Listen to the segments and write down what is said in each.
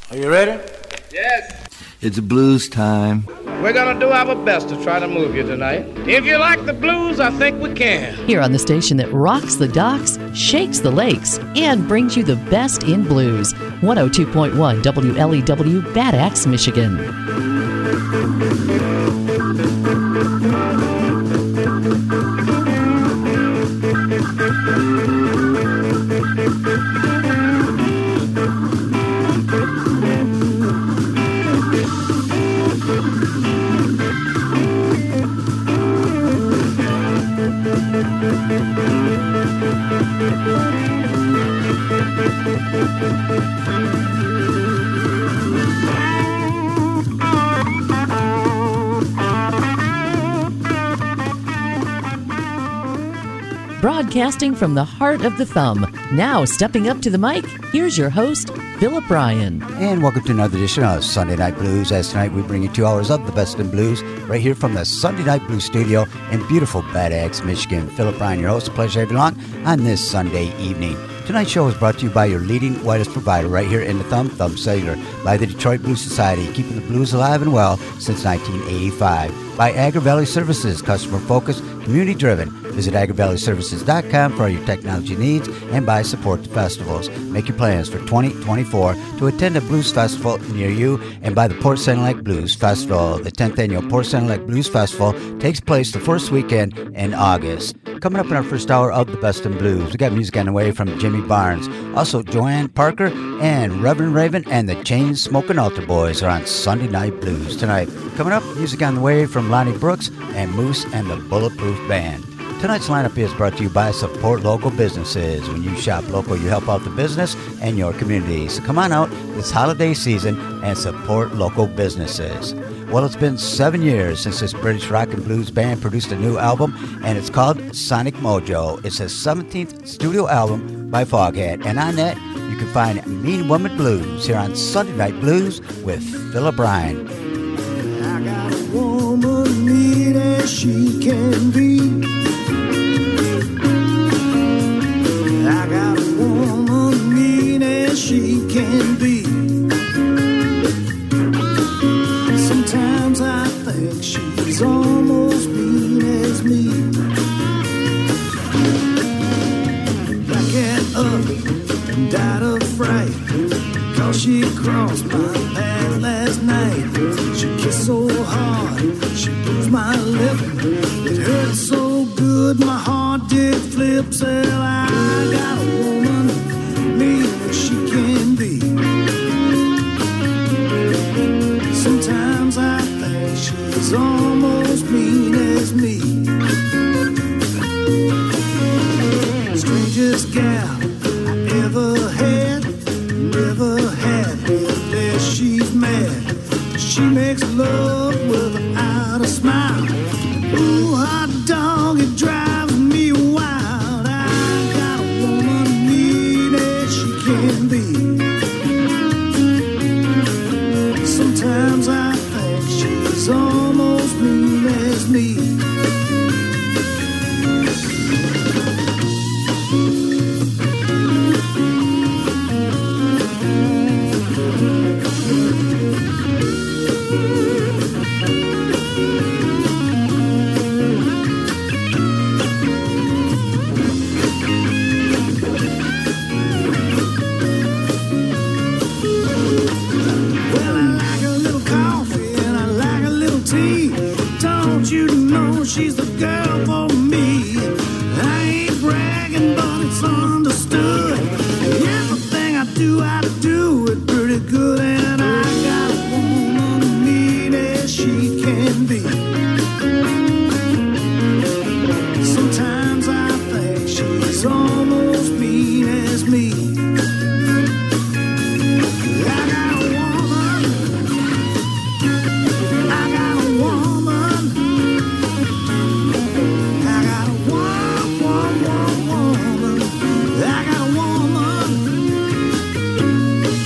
Are you ready? Yes. It's blues time. We're gonna do our best to try to move you tonight. If you like the blues, I think we can. Here on the station that rocks the docks, shakes the lakes, and brings you the best in blues. 102.1 WLEW, Bad Axe, Michigan. Broadcasting from the heart of the Thumb. Now stepping up to the mic, here's your host, Philip Bryan. And welcome to another edition of Sunday Night Blues. As tonight we bring you 2 hours of the best in blues right here from the Sunday Night Blues studio in beautiful Bad Axe, Michigan. Philip Bryan, your host. A pleasure to have you along on this Sunday evening. Tonight's show is brought to you by your leading wireless provider right here in the Thumb Cellular, by the Detroit Blues Society, keeping the blues alive and well since 1985. By Agri Valley Services, customer-focused, community-driven. Visit agrivalleyservices.com for all your technology needs, and by Support the Festivals. Make your plans for 2024 to attend a blues festival near you, and by the Port Sound Lake Blues Festival. The 10th Annual Port Sound Lake Blues Festival takes place the first weekend in August. Coming up in our first hour of the Best in Blues, we got music on the way from Jimmy Barnes. Also, Joanne Parker and Reverend Raven and the Chain Smoking Altar Boys are on Sunday Night Blues tonight. Coming up, music on the way from Lonnie Brooks and Moose and the Bulletproof Band. Tonight's lineup is brought to you by Support Local Businesses. When you shop local, you help out the business and your community. So come on out this holiday season and support local businesses. Well, it's been 7 years since this British rock and blues band produced a new album, and it's called Sonic Mojo. It's his 17th studio album by Foghat, and on that, you can find Mean Woman Blues here on Sunday Night Blues with Philip Bryan. I got a woman mean as she can be. I got a woman mean as she can be. Sometimes I think she's almost mean as me. I get up and died of fright, 'cause she crossed my path last night. She kissed so hard, she bruised my lip. It hurt so good, my heart did flip. Said I got a woman mean as she can be. Sometimes I think she's almost mean as me. Strangest gal I ever had, never had unless she's mad. She makes love without a smile. Ooh, hot dog, it drives me wild. I got a woman mean as she can be. Sometimes I think she's almost mean as me. She's the girl for me. I ain't bragging, but it's understood. Everything I do it pretty good. And I got a woman mean as she can be. Sometimes I think she's almost mean as me. I got a woman. I got a woman. I got a woman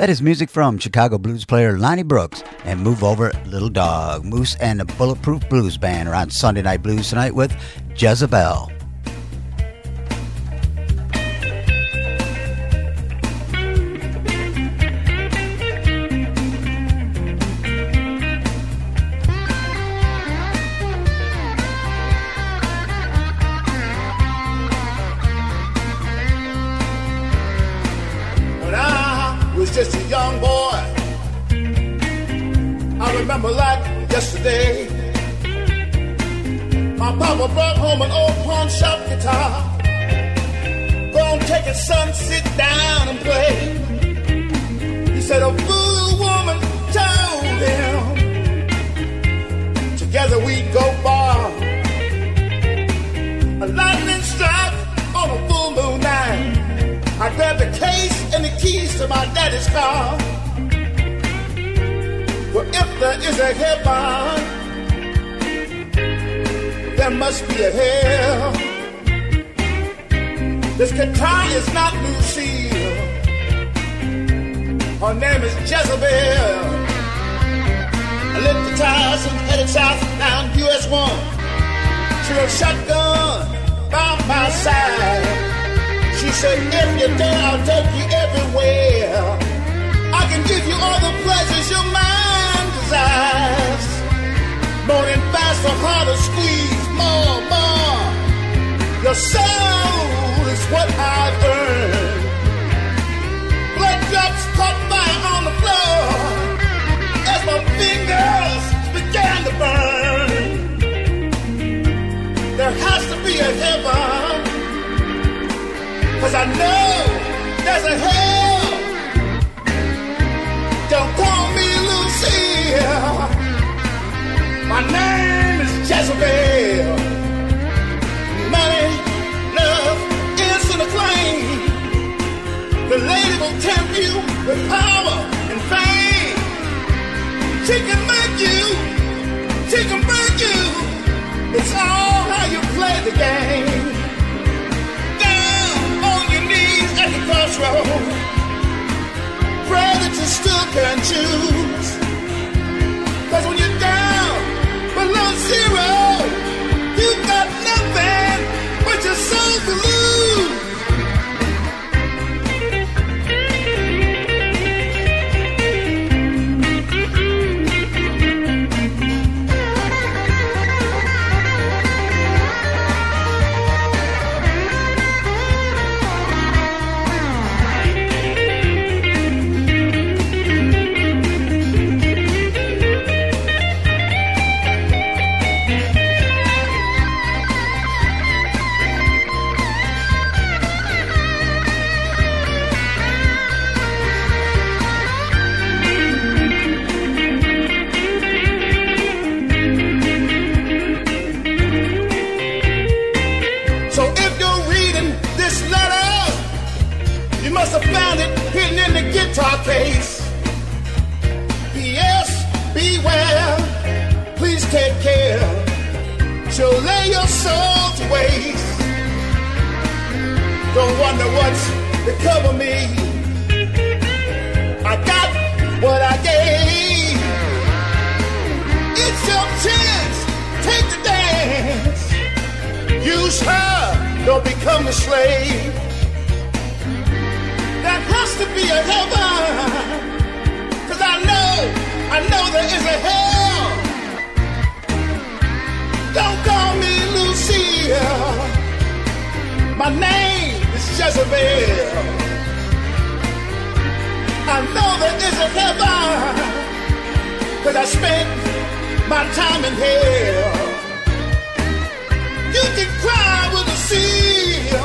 That is music from Chicago blues player Lonnie Brooks and Move Over Little Dog. Moose and the Bulletproof Blues Band are on Sunday Night Blues tonight with Jezebel. Just a young boy, I remember like yesterday. My papa brought home an old pawn shop guitar. Go on, take it, son, sit down and play. He said a fool woman told him together we'd go bar. A lightning strike on a full moon night. I grabbed the case and the keys to my daddy's car. Well, if there is a heaven, there must be a hell. This guitar is not Lucille. Her name is Jezebel. I lit the tires and headed south down US 1. She had a shotgun by my side. She said, if you dare, I'll take you everywhere. I can give you all the pleasures your mind desires. More and faster, harder, squeeze, more. Your soul is what I've earned. Blood drops caught fire on the floor as my fingers began to burn. There has to be a heaven, 'cause I know there's a hell. Don't call me Lucille. My name is Jezebel. Money, love, instant acclaim. The lady will tempt you with power and fame. She can make you, she can break you. It's all how you play the game. At the crossroad, pray that you still can choose. 'Cause when you're down below zero, you've got nothing but your soul to lose. Case. P.S. Beware, please take care. She'll lay your soul to waste. Don't wonder what's become of me. I got what I gave. It's your chance, take the dance. Use her, don't become a slave. There has to be a heaven, 'cause I know there is a hell. Don't call me Lucille. My name is Jezebel. I know there is a heaven, 'cause I spent my time in hell. You can cry with a seal,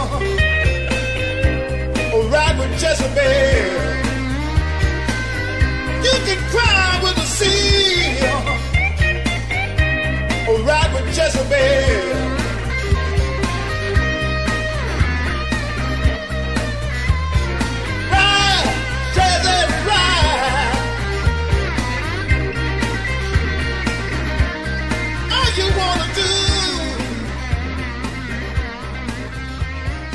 ride with Jezebel. You can cry with a seal, or ride with Jezebel. Ride, Jezebel, ride. All you wanna do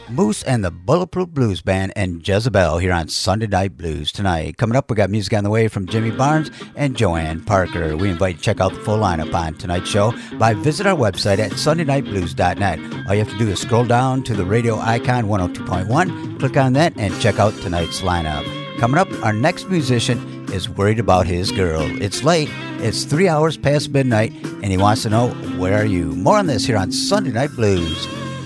Moose and the Bulletproof Blues Band and Jezebel here on Sunday Night Blues tonight. Coming up, we got music on the way from Jimmy Barnes and Joanne Parker. We invite you to check out the full lineup on tonight's show by visit our website at sundaynightblues.net. All you have to do is scroll down to the radio icon 102.1, click on that, and check out tonight's lineup. Coming up, our next musician is worried about his girl. It's late, it's 3 hours past midnight, and he wants to know, where are you? More on this here on Sunday Night Blues.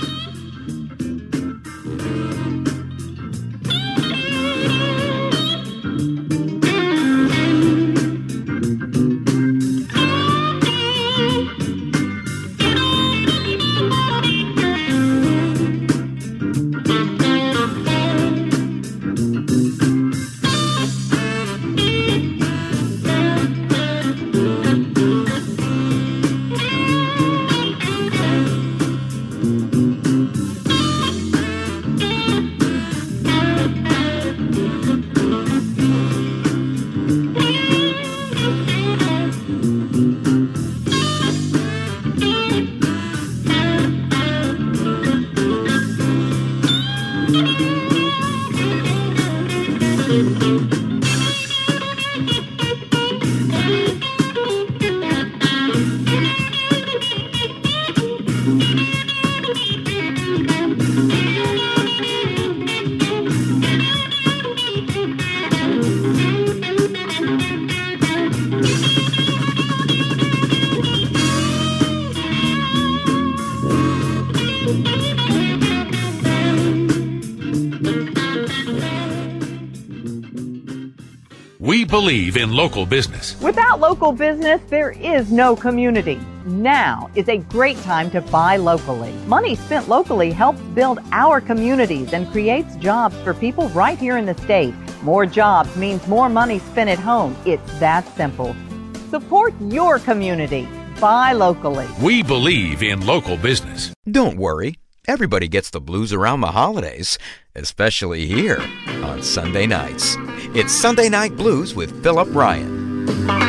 We believe in local business. Without local business, there is no community. Now is a great time to buy locally. Money spent locally helps build our communities and creates jobs for people right here in the state. More jobs means more money spent at home. It's that simple. Support your community. Buy locally. We believe in local business. Don't worry. Everybody gets the blues around the holidays, especially here on Sunday nights. It's Sunday Night Blues with Philip Ryan.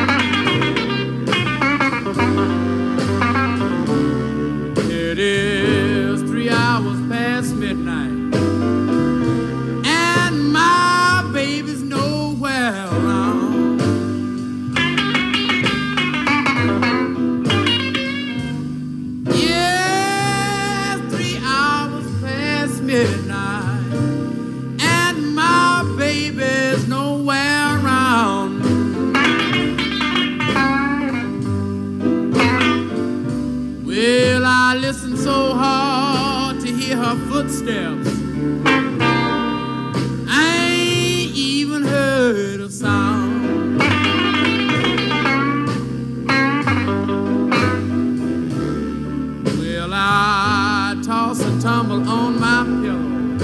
It is 3 hours past midnight, and my baby's nowhere around. Yeah, 3 hours past midnight, and my baby's nowhere around. Well, I listened so hard to hear her footsteps, I ain't even heard a sound. Well, I toss and tumble on my pillow,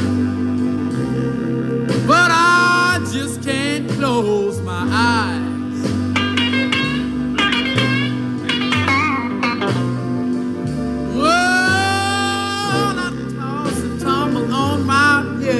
but I just can't close my eyes. Well, I toss and tumble on my pillow,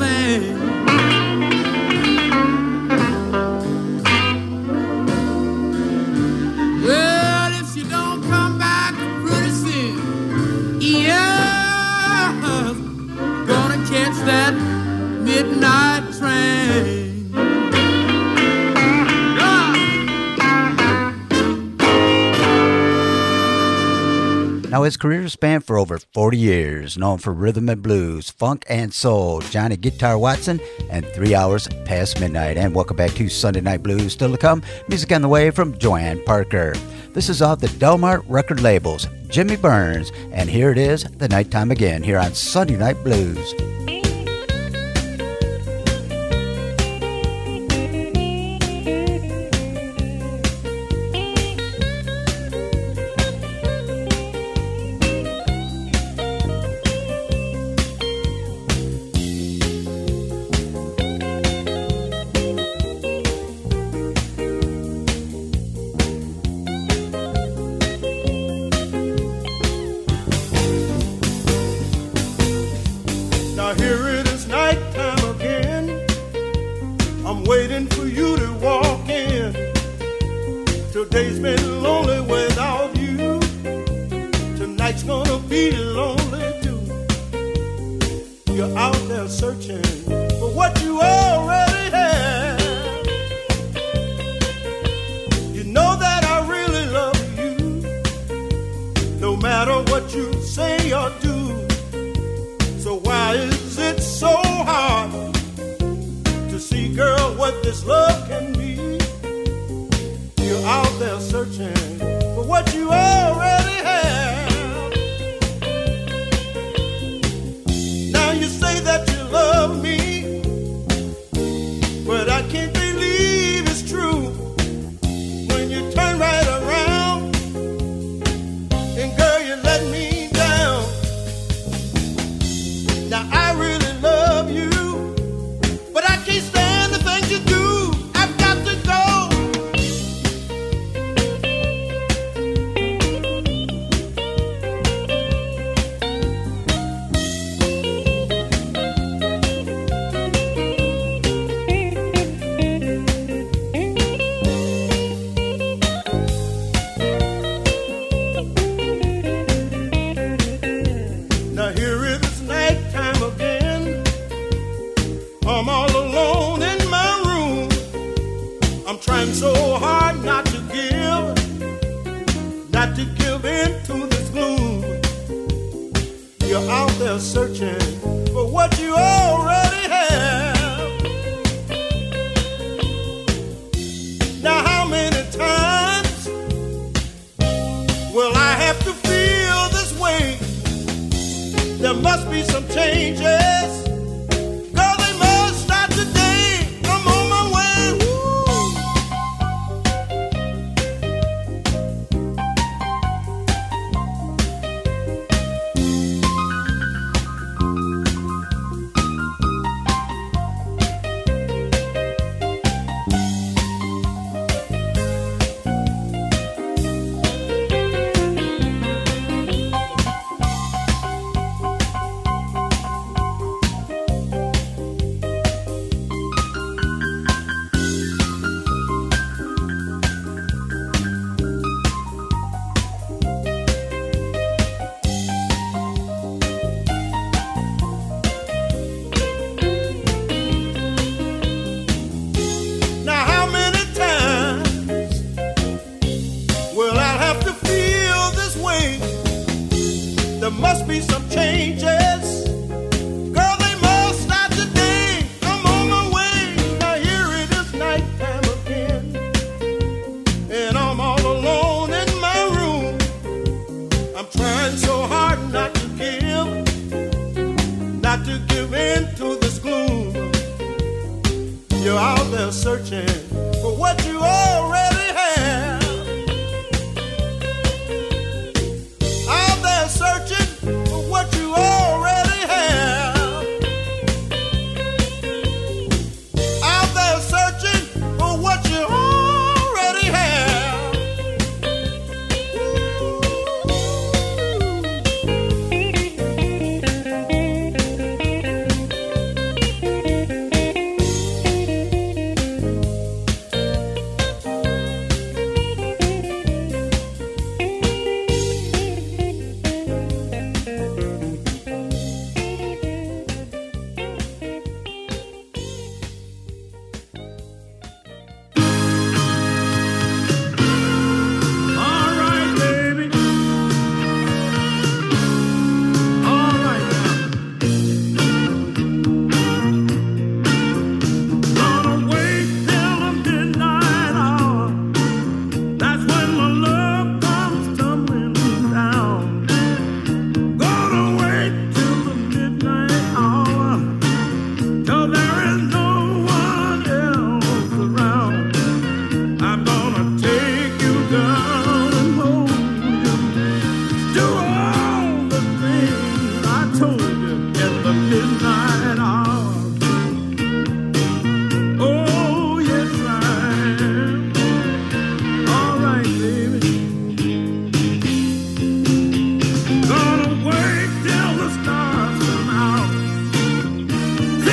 sing. Well, if you don't come back pretty soon, yeah, gonna catch that midnight train. Now, his career spanned for over 40 years, known for rhythm and blues, funk and soul, Johnny Guitar Watson, and 3 hours past midnight. And welcome back to Sunday Night Blues. Still to come, music on the way from Joanne Parker. This is off the Delmar record labels, Jimmy Burns, and here it is, The Nighttime Again, here on Sunday Night Blues.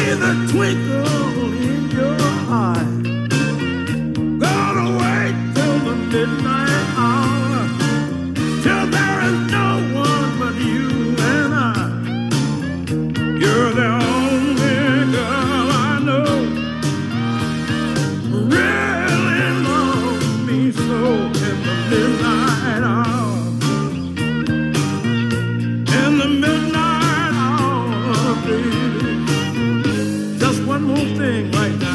see the twinkle in your eye. Gonna wait till the midnight hour, till there is no one but you and I. You're the only girl I know really loves me so. In the midnight hour, in the midnight hour, baby. Just one more thing right now.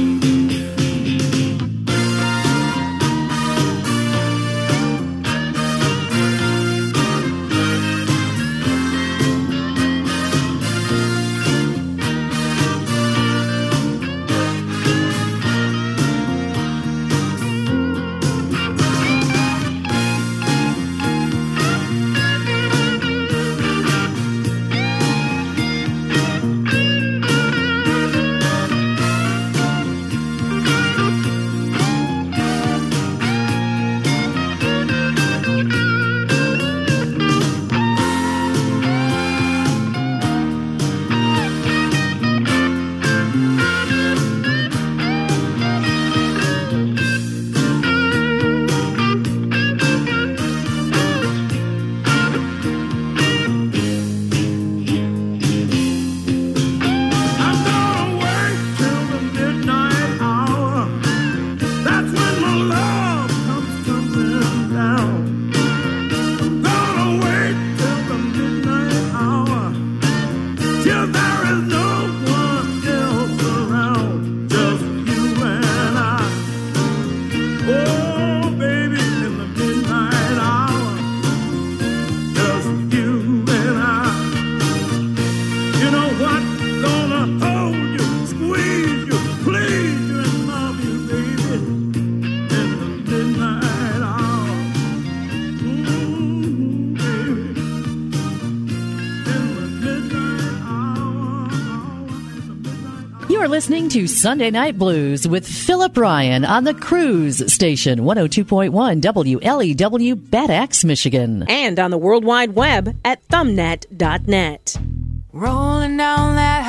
Listening to Sunday Night Blues with Philip Ryan on the Cruise Station, 102.1 WLEW, Bad Axe, Michigan. And on the World Wide Web at thumbnet.net. Rolling down that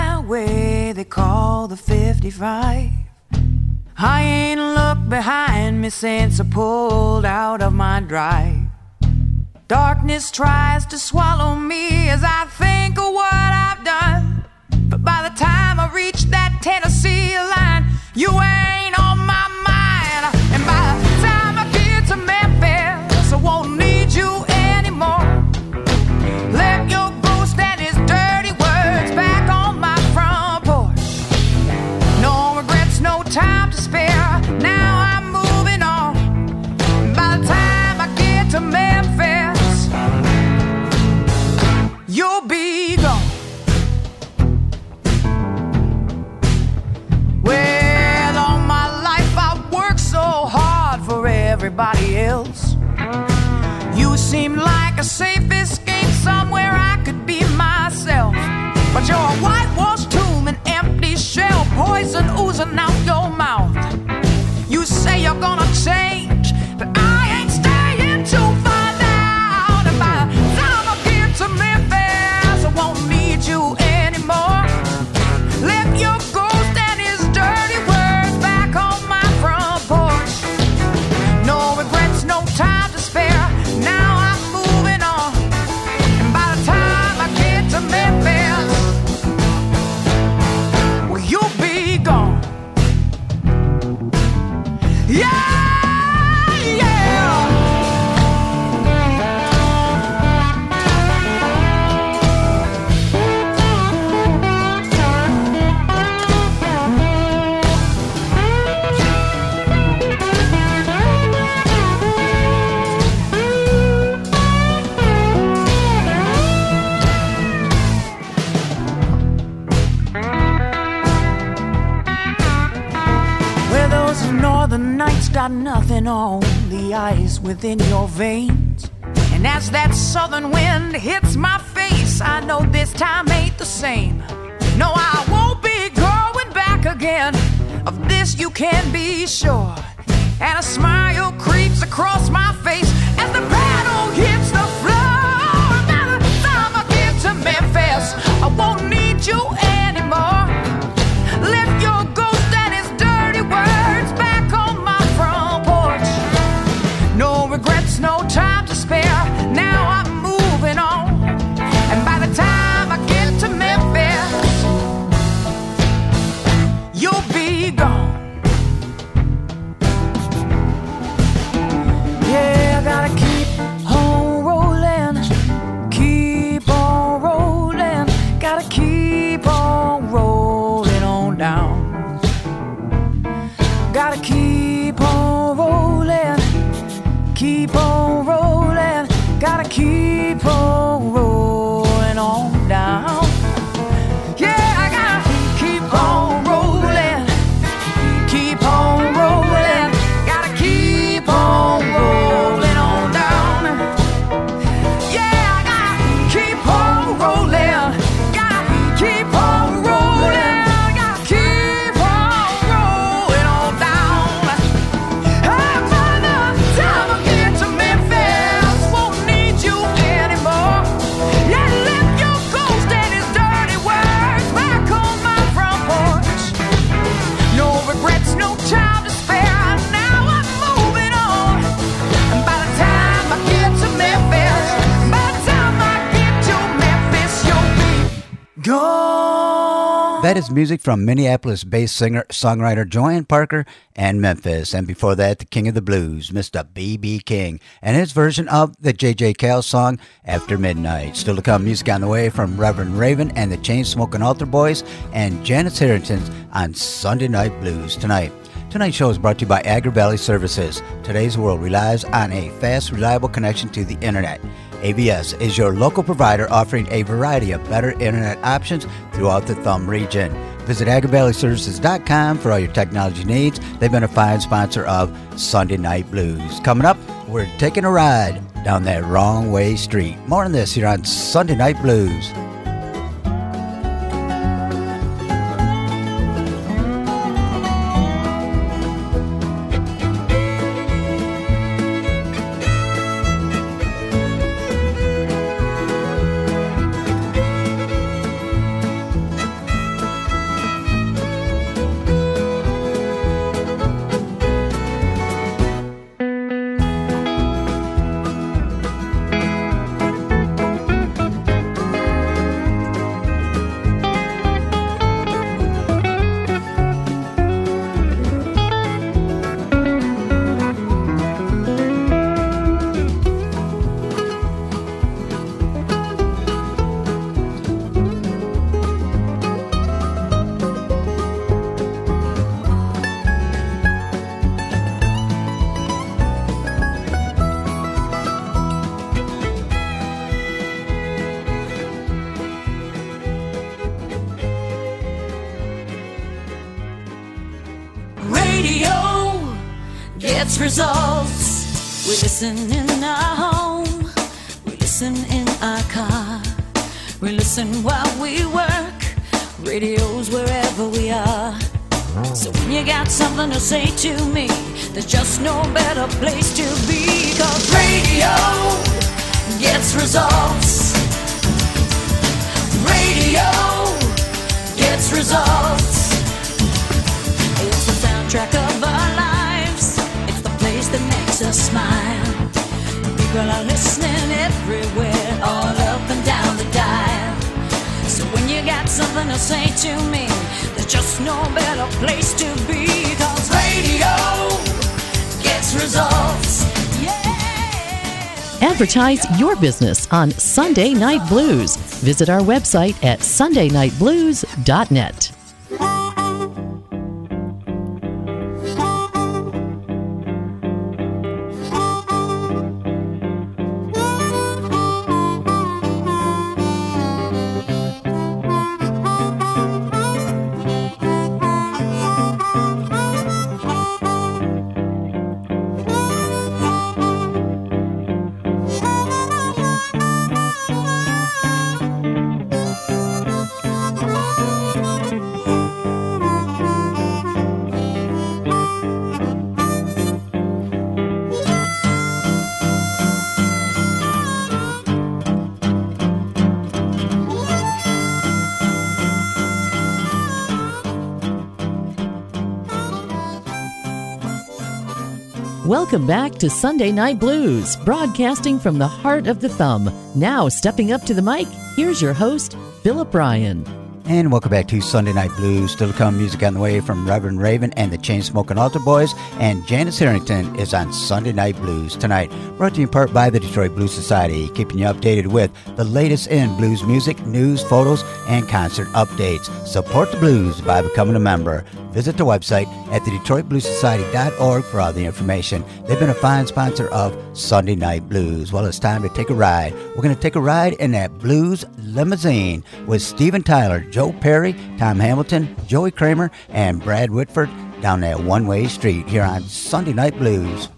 highway they call the 55. I ain't looked behind me since I pulled out of my drive. Darkness tries to swallow me as I think of what I've done. But by the time I reach that Tennessee line, you ain't on my mind. And by the time I get to Memphis, I won't need you anymore. Let your ghost and his dirty words back on my front porch. No regrets, no time to spare. Now I'm moving on. And by the time I get to Memphis, you'll be gone. Well, all my life I've worked so hard for everybody else. You seem like a safe escape, somewhere I could be myself. But you're a whitewashed tomb, an empty shell, poison oozing out your mouth. You say you're gonna change, but I ain't staying to find out. And by the time I get to Memphis, I won't need you anymore. Let your ghost and his dirty words back on my front porch. No regrets, no time to spare. Now I'm moving on. And by the time I get to Memphis, well, you'll be gone. Yeah! The night's got nothing on the ice within your veins. And as that southern wind hits my face, I know this time ain't the same. No, I won't be going back again. Of this you can be sure. And a smile creeps across my face as the pedal hits the floor. By the time I get to Memphis, I won't need you anymore. keep on rolling, gotta keep on rolling on down. Yeah, I gotta keep on rolling, keep on rolling, gotta keep on rolling on down. Yeah, I gotta keep on rolling, gotta keep on rolling, gotta keep on rolling on down. Hey, by the time I get to Memphis, won't need you anymore. Yeah, left your ghost and his dirty words back on my front porch. No regrets, no time to spare. Now I'm moving on. And by the time I get to Memphis, by the time I get to Memphis, you'll be gone. That is music from Minneapolis-based singer-songwriter Joanne Parker and Memphis. And before that, the king of the blues, Mr. B.B. King, and his version of the J.J. Cale song, After Midnight. Still to come, music on the way from Reverend Raven and the Chain-Smoking Altar Boys and Janice Harrington on Sunday Night Blues tonight. Tonight's show is brought to you by Agri Valley Services. Today's world relies on a fast, reliable connection to the internet. AVS is your local provider offering a variety of better internet options throughout the Thumb region. Visit agrivalleyservices.com for all your technology needs. They've been a fine sponsor of Sunday Night Blues. Coming up, we're taking a ride down that wrong way street. More on this here on Sunday Night Blues. Results. We listen in our home, we listen in our car, we listen while we work, radios wherever we are. So when you got something to say to me, there's just no better place to be, 'cause radio gets results. Radio gets results. It's the soundtrack of our lives, that makes us smile. People are listening everywhere, all up and down the dial. So when you got something to say to me, there's just no better place to be, 'cause radio gets results. Yeah. Advertise your business on Sunday Night Blues. Visit our website at sundaynightblues.net. Welcome back to Sunday Night Blues, broadcasting from the heart of the Thumb. Now stepping up to the mic, here's your host, Philip Ryan. And welcome back to Sunday Night Blues. Still to come, music on the way from Reverend Raven and the Chainsmoking Altar Boys. And Janice Harrington is on Sunday Night Blues tonight. Brought to you in part by the Detroit Blues Society, keeping you updated with the latest in blues music, news, photos, and concert updates. Support the blues by becoming a member. Visit the website at thedetroitbluessociety.org for all the information. They've been a fine sponsor of Sunday Night Blues. Well, it's time to take a ride. We're going to take a ride in that blues limousine with Steven Tyler, Joe Perry, Tom Hamilton, Joey Kramer, and Brad Whitford down that one-way street here on Sunday Night Blues.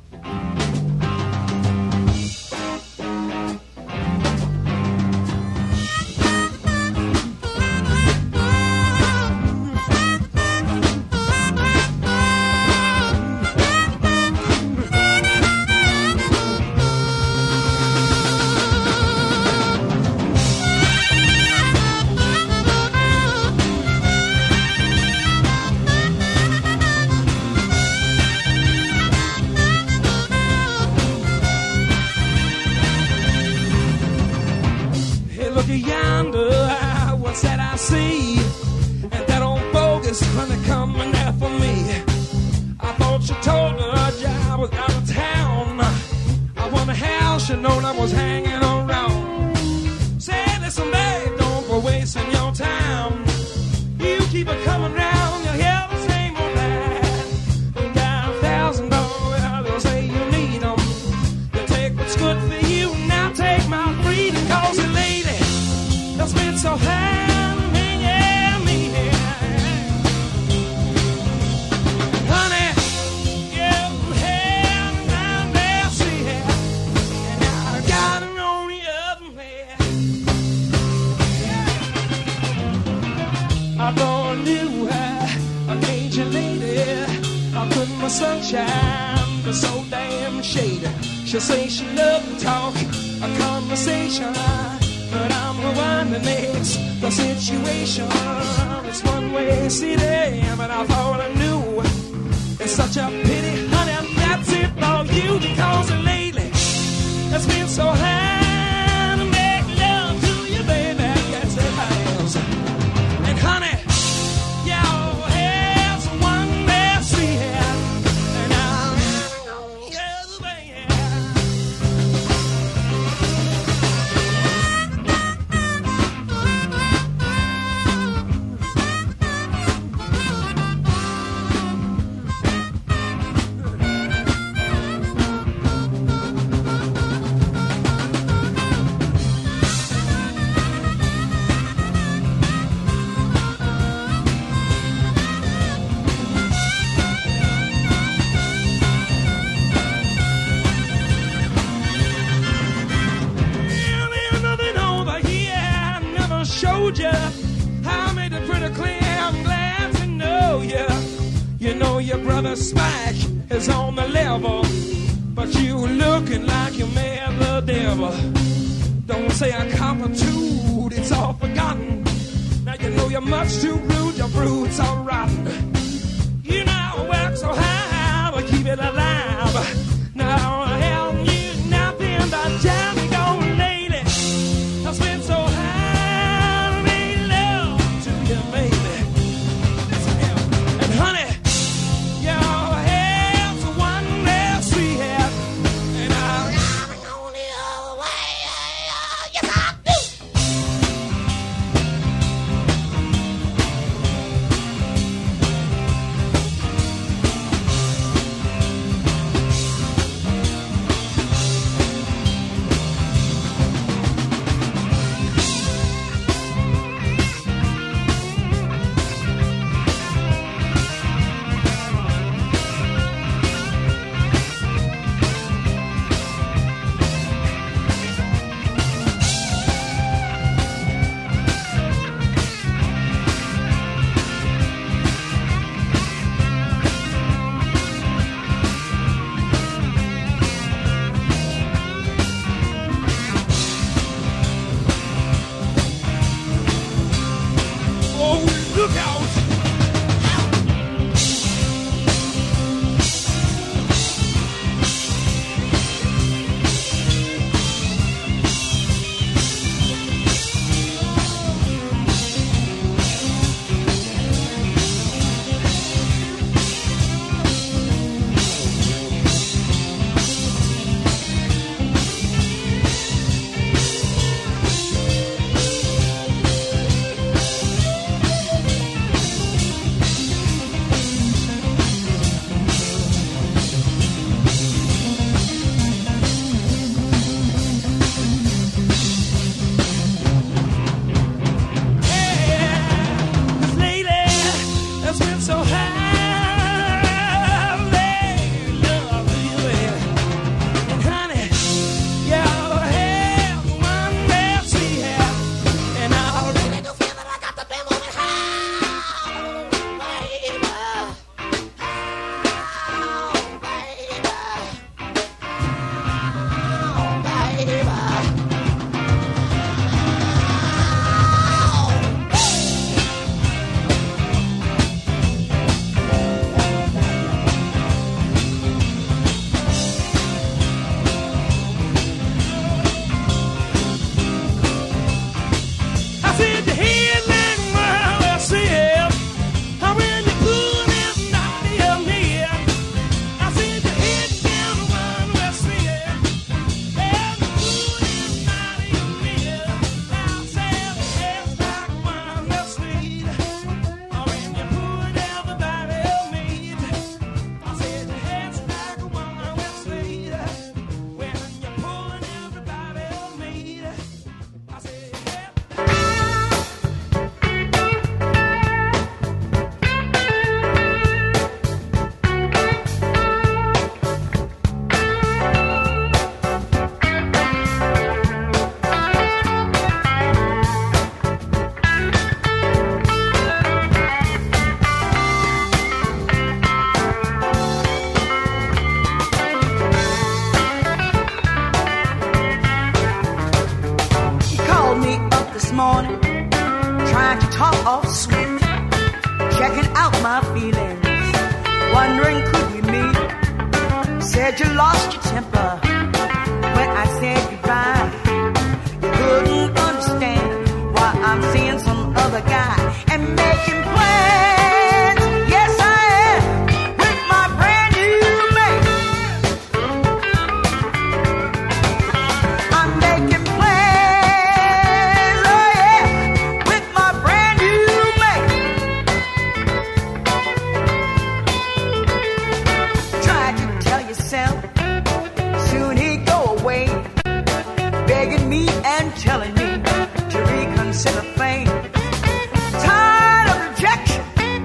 telling me to reconsider things. Tired of rejection,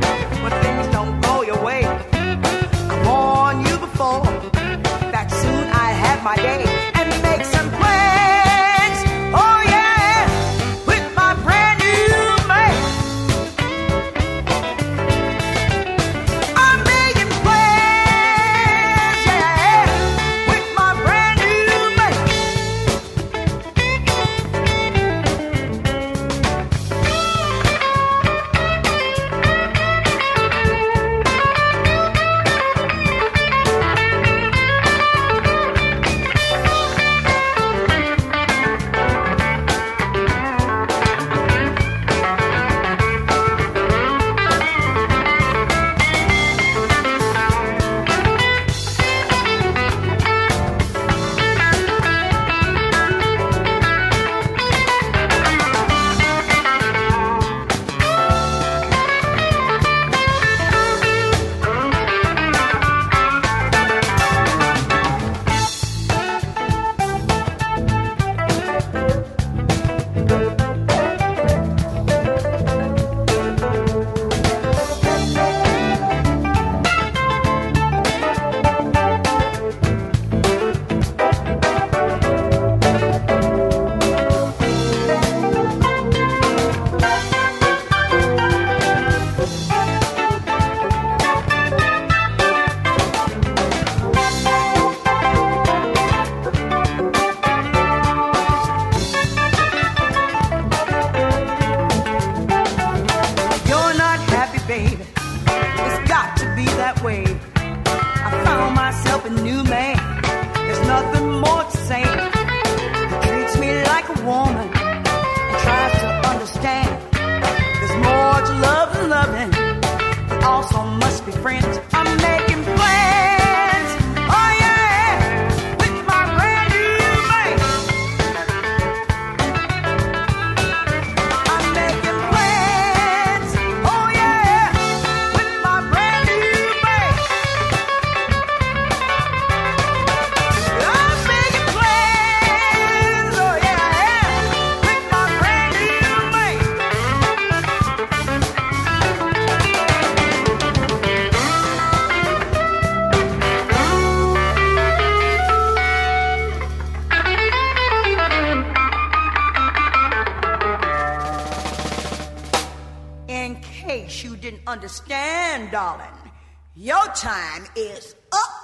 understand, darling. Your time is up.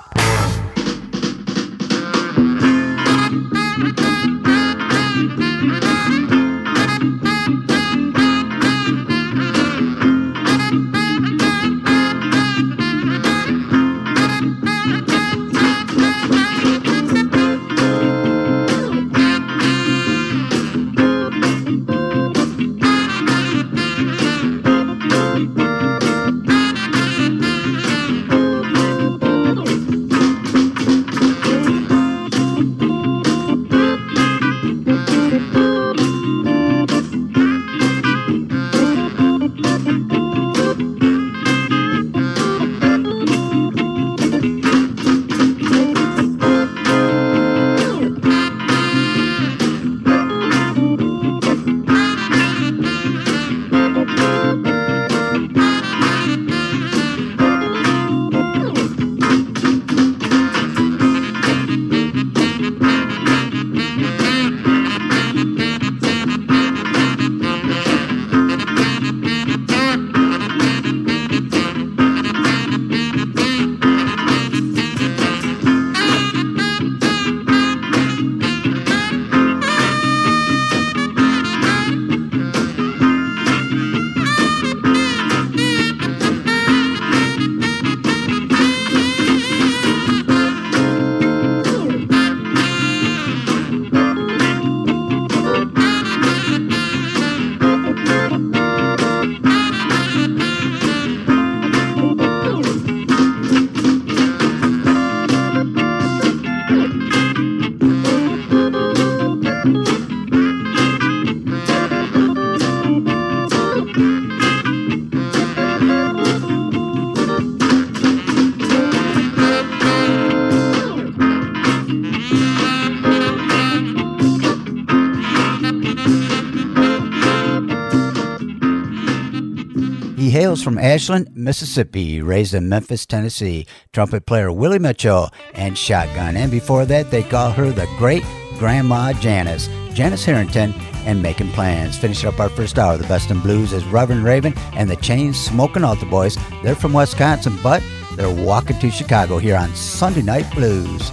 He hails from Ashland, Mississippi, raised in Memphis, Tennessee. Trumpet player Willie Mitchell and shotgun. And before that, they call her the Great Grandma Janice. Janice Harrington and Making Plans. Finishing up our first hour of the Best in Blues is Reverend Raven and the Chain Smoking Altar Boys. They're from Wisconsin, but they're walking to Chicago here on Sunday Night Blues.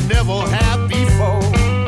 never have before.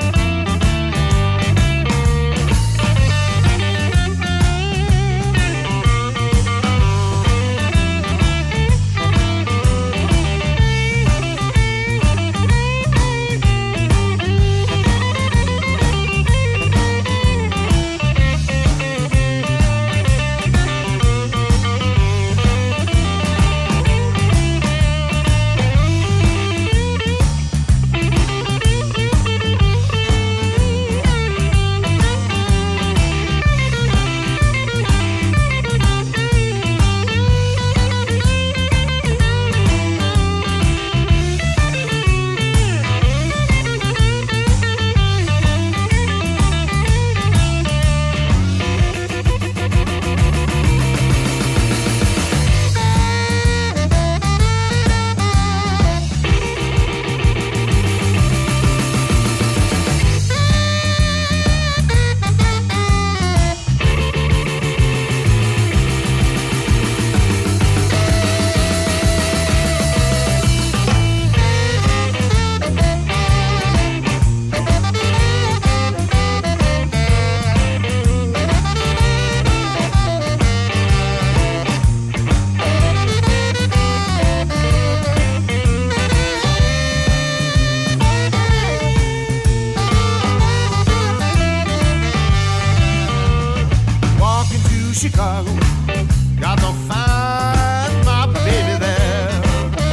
Chicago, got to find my baby there.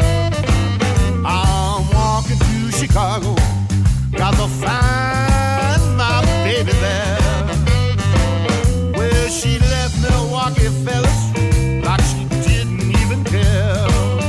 I'm walking to Chicago, got to find my baby there. Well, she left Milwaukee, fellas, like she didn't even care.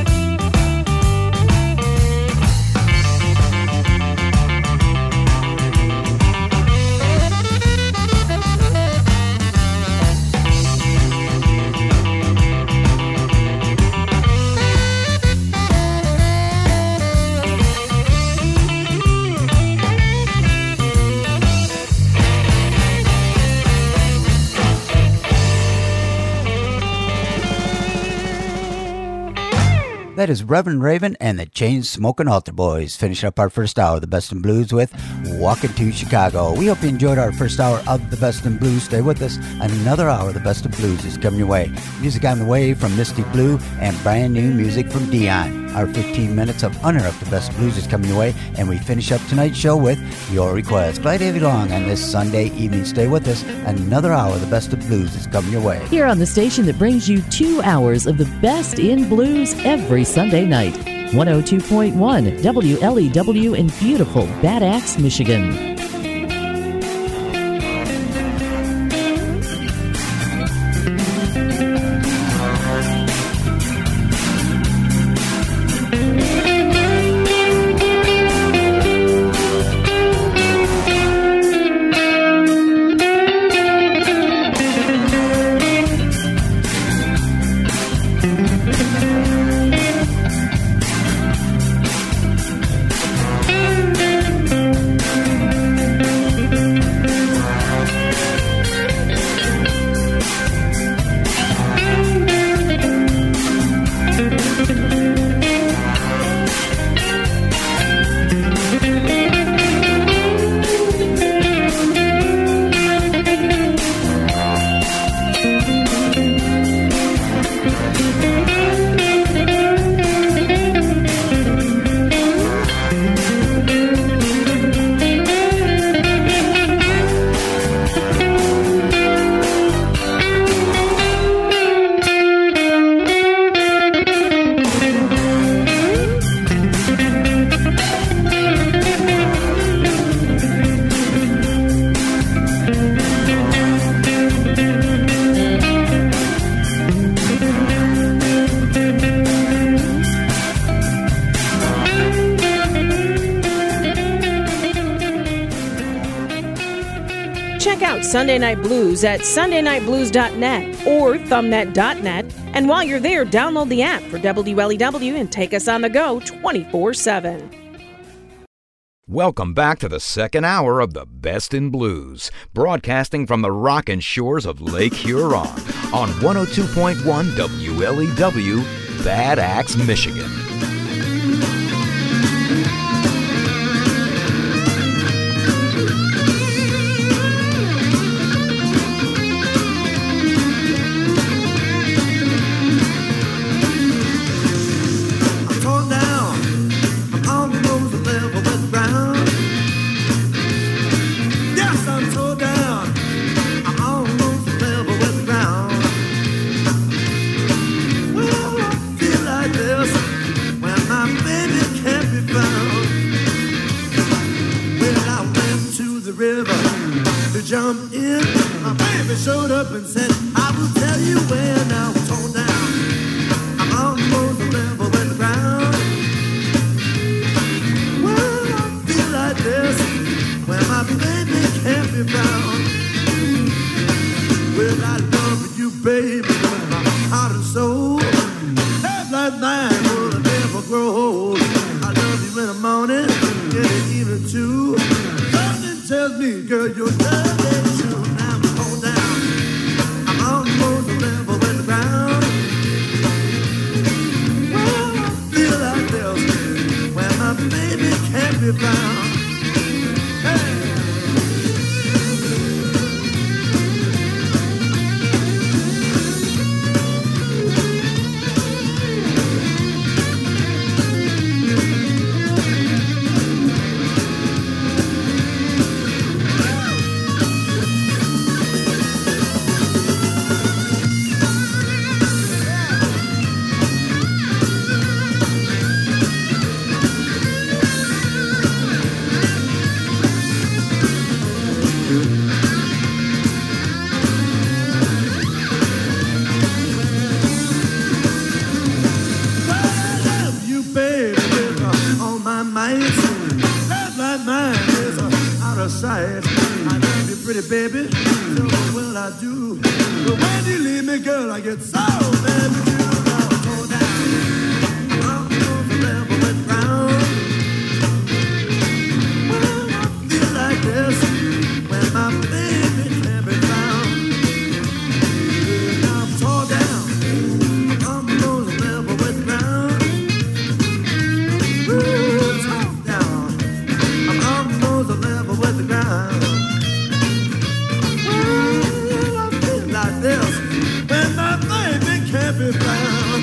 That is Reverend Raven and the Chain Smoking Altar Boys, finishing up our first hour of the Best in Blues with Walking to Chicago. We hope you enjoyed our first hour of the Best in Blues. Stay with us. Another hour of the Best in Blues is coming your way. Music on the way from Misty Blue and brand new music from Dion. Our 15 minutes of uninterrupted Best Blues is coming your way, and we finish up tonight's show with your request. Play Davy Long on this Sunday evening. Stay with us. Another hour of the Best of Blues is coming your way. Here on the station that brings you 2 hours of the best in blues every Sunday night. 102.1 WLEW in beautiful Bad Axe, Michigan. Check out Sunday Night Blues at sundaynightblues.net or thumbnet.net. And while you're there, download the app for WLEW and take us on the go 24/7. Welcome back to the second hour of the Best in Blues, broadcasting from the rockin' shores of Lake Huron on 102.1 WLEW, Bad Axe, Michigan. jumped in. My baby showed up and said, I will tell you when I was torn down. I'm almost level with the ground. Well, I feel like this when my baby can't be found. Well, I love you, baby, with my heart and soul. Love like mine will never grow old. I love you in the morning, in the evening too. Something tells me, girl, your love is true. Now I'm torn down. I'm almost level with the ground. Well, I feel like this when my baby can't be found. Sight. I love you, pretty baby. So well I do. But when you leave me, girl, I get so mad with you. Now I'm torn down. I'm on the level with the ground. Well, I feel like this when my baby can't be found. Now I'm torn down. I'm on the level with the ground. Ooh, torn down. I'm on the level with the ground. Well, I feel like this when my baby can't be found.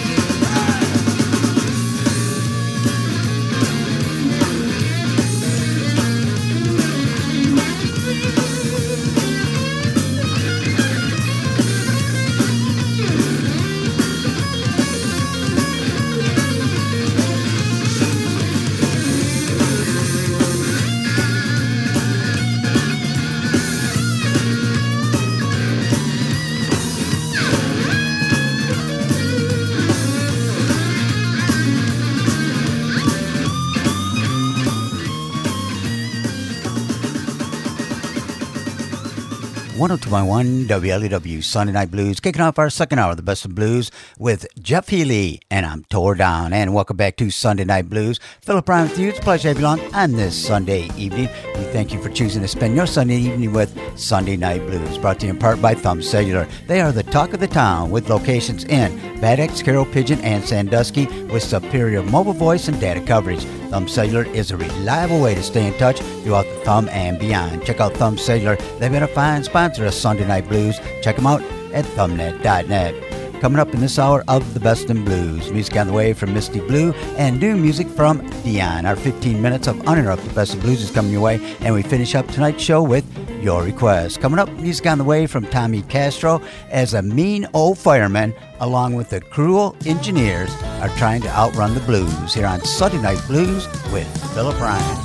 .1 WLEW Sunday Night Blues, kicking off our second hour of the Best of Blues with Jeff Healey and I'm Tore Down. And welcome back to Sunday Night Blues. Philip Ryan with you. It's a pleasure to have you along on this Sunday evening. We thank you for choosing to spend your Sunday evening with Sunday Night Blues, brought to you in part by Thumb Cellular. They are the talk of the town with locations in Bad Axe, Carroll, Pigeon, and Sandusky with superior mobile voice and data coverage. Thumb Cellular is a reliable way to stay in touch throughout the Thumb and beyond. Check out Thumb Cellular. They've been a fine sponsor of Sunday Night Blues. Check them out at thumbnet.net. Coming up in this hour of the Best in Blues, music on the way from Misty Blue and new music from Dion. Our 15 minutes of uninterrupted Best of Blues is coming your way, and we finish up tonight's show with your request. Coming up, music on the way from Tommy Castro as a mean old fireman, along with the cruel engineers, are trying to outrun the blues here on Sunday Night Blues with Philip Ryan.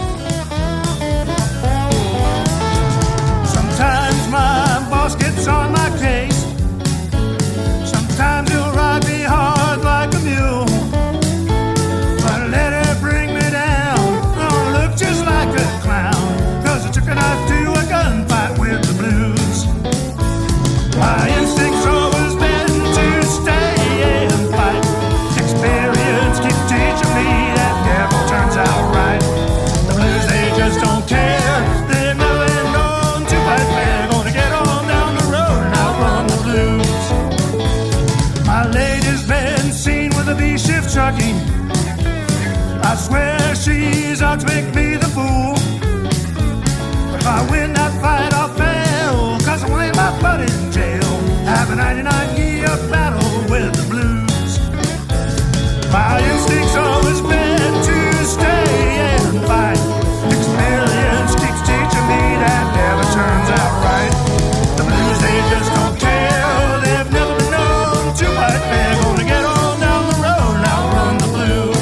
Sometimes my boss gets on my case. Sometimes he'll ride me hard like a mule. But let her bring me down, I'll look just like a clown, 'cause I took a knife to a gunfight with the blues. My instincts always been to stay and fight. Experience keeps teaching me that never turns out right. The blues, they just don't care. They've never been known to fight fair. Gonna get on down the road and outrun the blues. My lady's been seen with a B-shift trucking. I swear she's out to make me the fool. If I win that fight, I'll fail, 'cause I'm laying my butt in jail. Have a 99-year battle with the blues. My instincts always been to stay and fight. Experience keeps teaching me that never turns out right. The blues, they just don't care. They've never been known to fight fair. Gonna get on down the road and outrun the blues.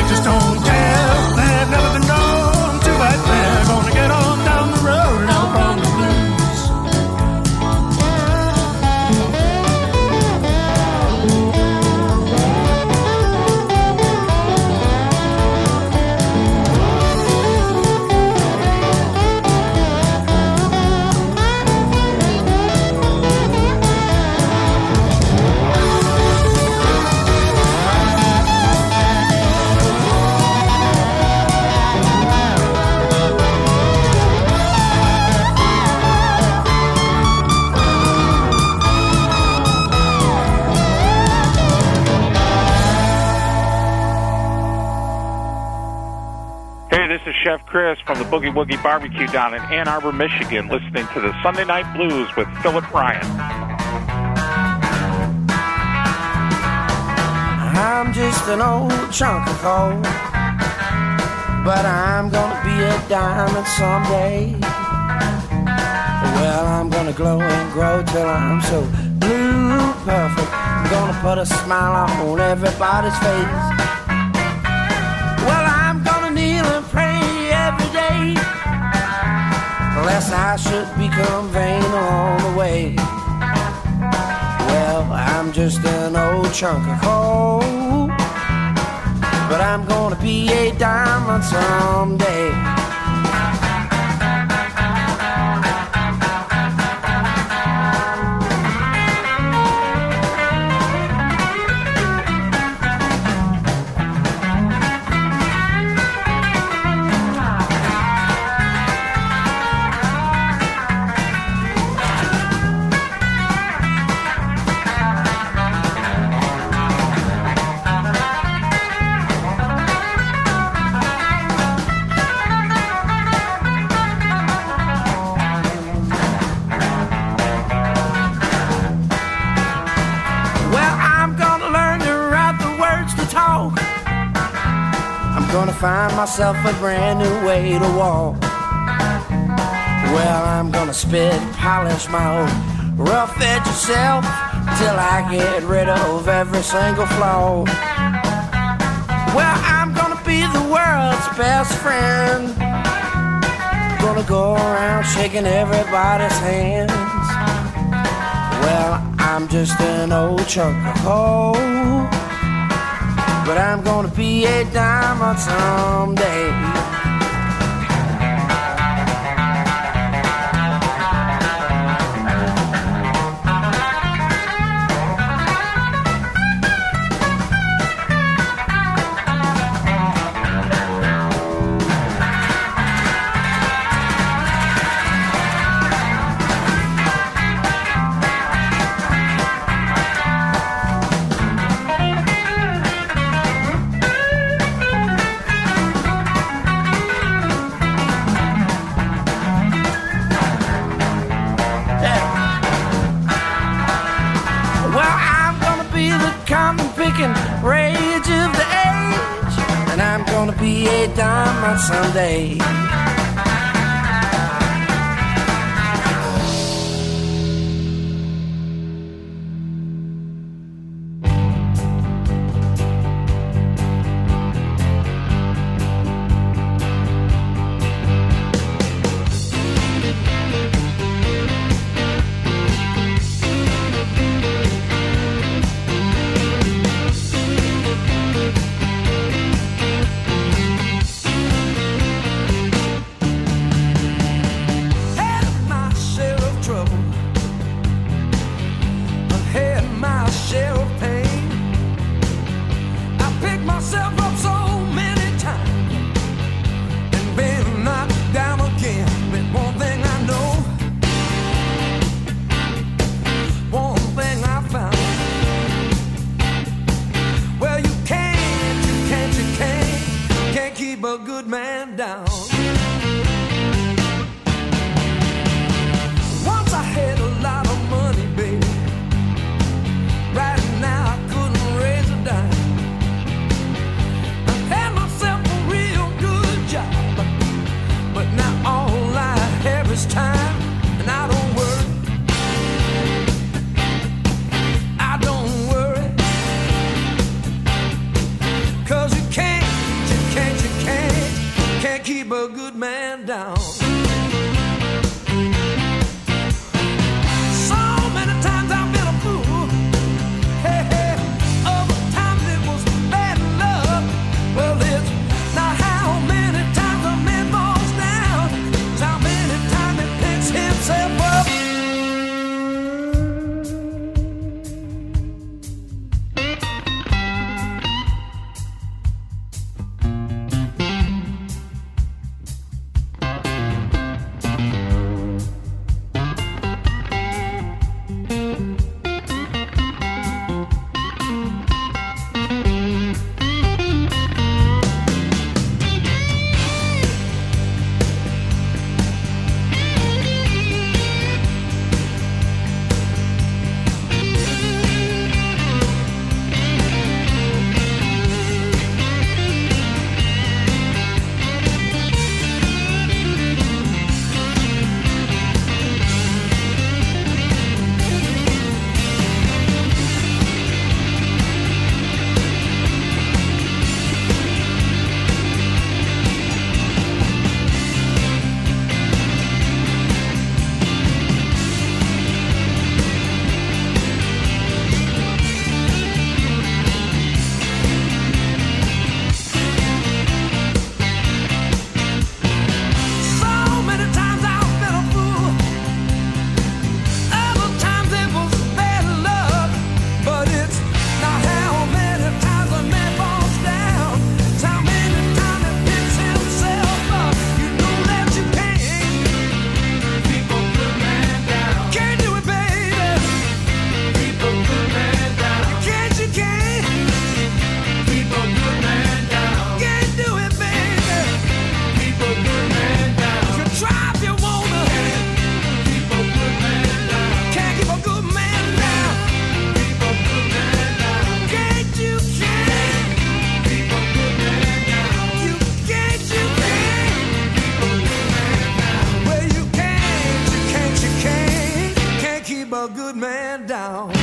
They just don't care. They've never been known to fight fair. Gonna get on down the road now from the blues. This is Chef Chris from the Boogie Woogie Barbecue down in Ann Arbor, Michigan, listening to the Sunday Night Blues with Philip Ryan. I'm just an old chunk of coal, but I'm gonna be a diamond someday. Well, I'm gonna glow and grow till I'm so blue perfect. I'm gonna put a smile on everybody's face. Well, I'm gonna kneel and pray every day, lest I should become vain along the way. Well, I'm just an old chunk of coal, but I'm gonna be a diamond someday. Gonna find myself a brand new way to walk. Well, I'm gonna spit, polish my old rough edge yourself till I get rid of every single flaw. Well, I'm gonna be the world's best friend. Gonna go around shaking everybody's hands. Well, I'm just an old chunk of coal, but I'm gonna be a diamond someday. Rage of the age, and I'm gonna be a diamond someday. a good man down. So many times I've been a fool. Hey, hey, other times it was bad luck. Well, it's not how many times a man falls down, it's how many times he picks himself up. A good man down.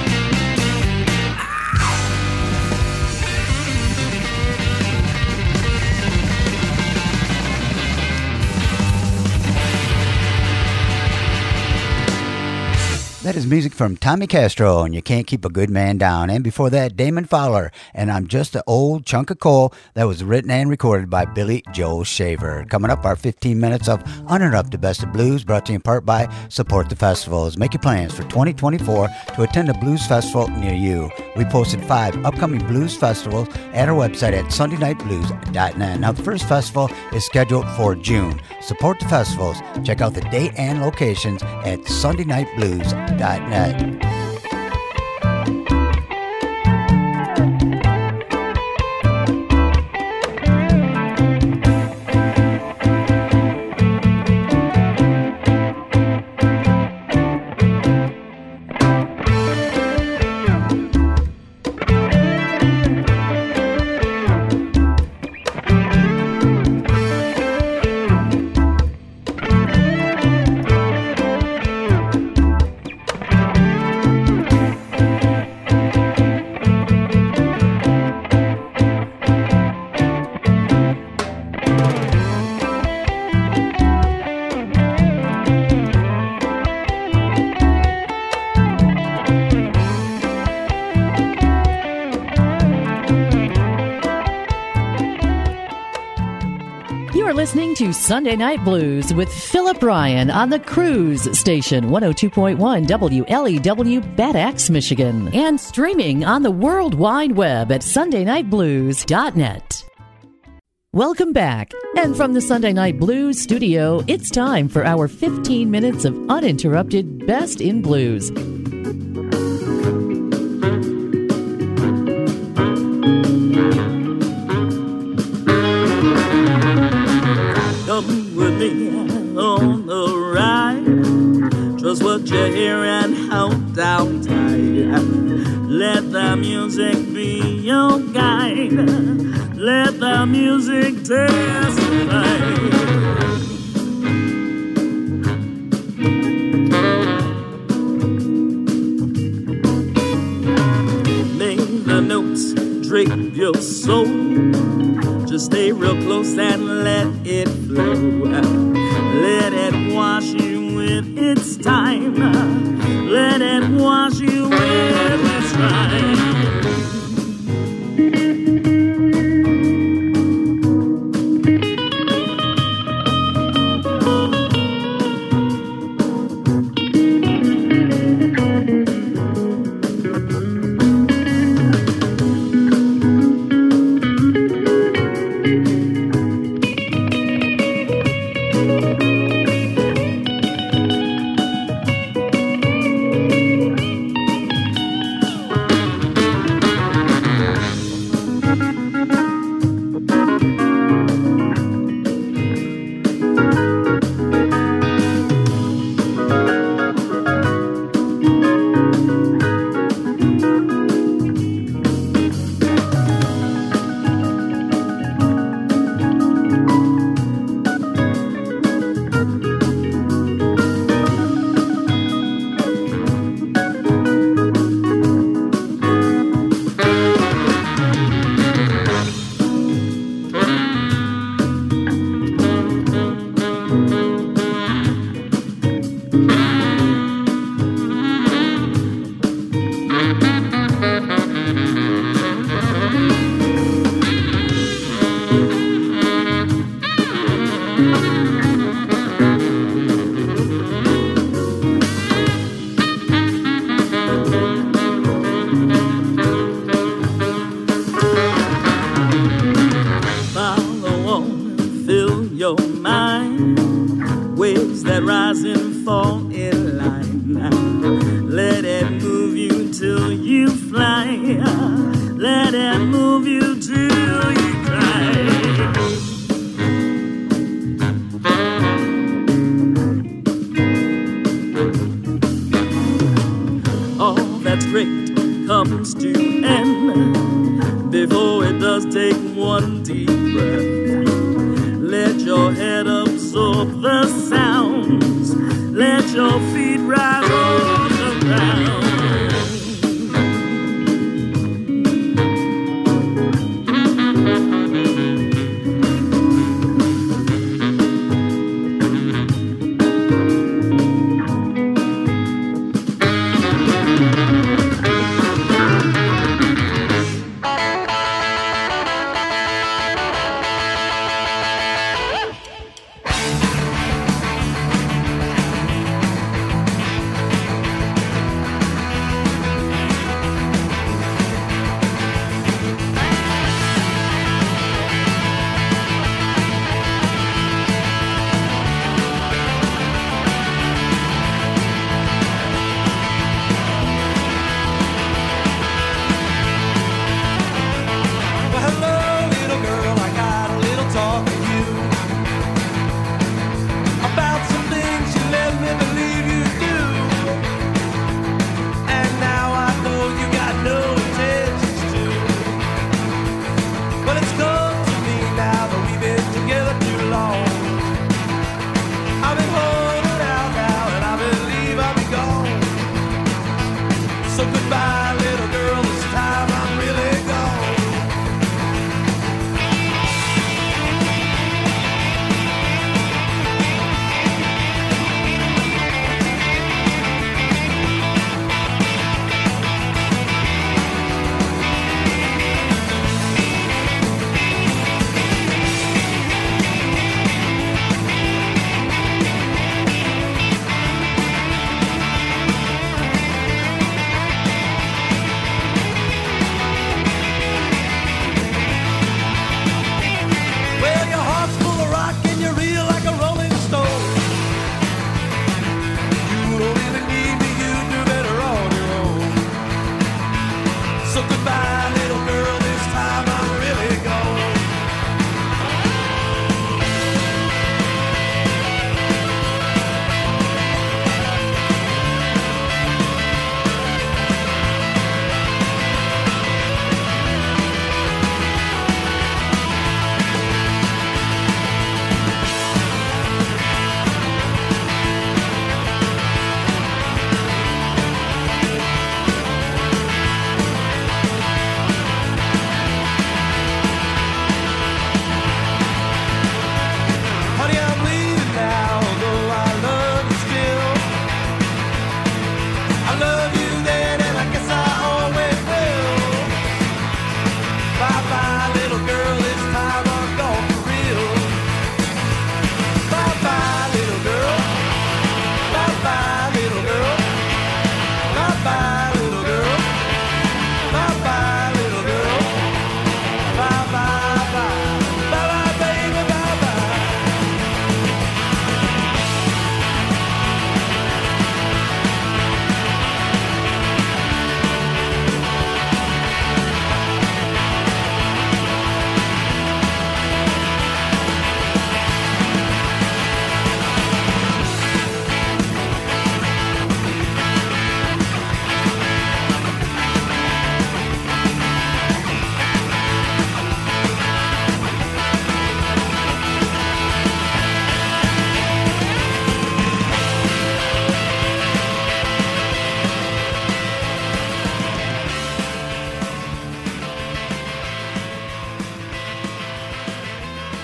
That is music from Tommy Castro, and You Can't Keep a Good Man Down. And before that, Damon Fowler, and I'm Just an Old Chunk of Coal. That was written and recorded by Billy Joel Shaver. Coming up, our 15 minutes of Uninterrupted Best of Blues, brought to you in part by Support the Festivals. Make your plans for 2024 to attend a blues festival near you. We posted 5 upcoming blues festivals at our website at sundaynightblues.net. Now, the first festival is scheduled for June. Support the festivals. Check out the date and locations at sundaynightblues.net. Listening to Sunday Night Blues with Philip Ryan on the Cruise Station, 102.1 WLEW, Bad Axe, Michigan, and streaming on the World Wide Web at sundaynightblues.net. Welcome back. And from the Sunday Night Blues studio, it's time for our 15 minutes of uninterrupted Best in Blues. Come with me on the ride. Trust what you hear and hold down tight. Let the music be your guide. Let the music testify. May the notes drape your soul. Just stay real close and let it flow. Let it wash you with its time. Let it wash you with its time.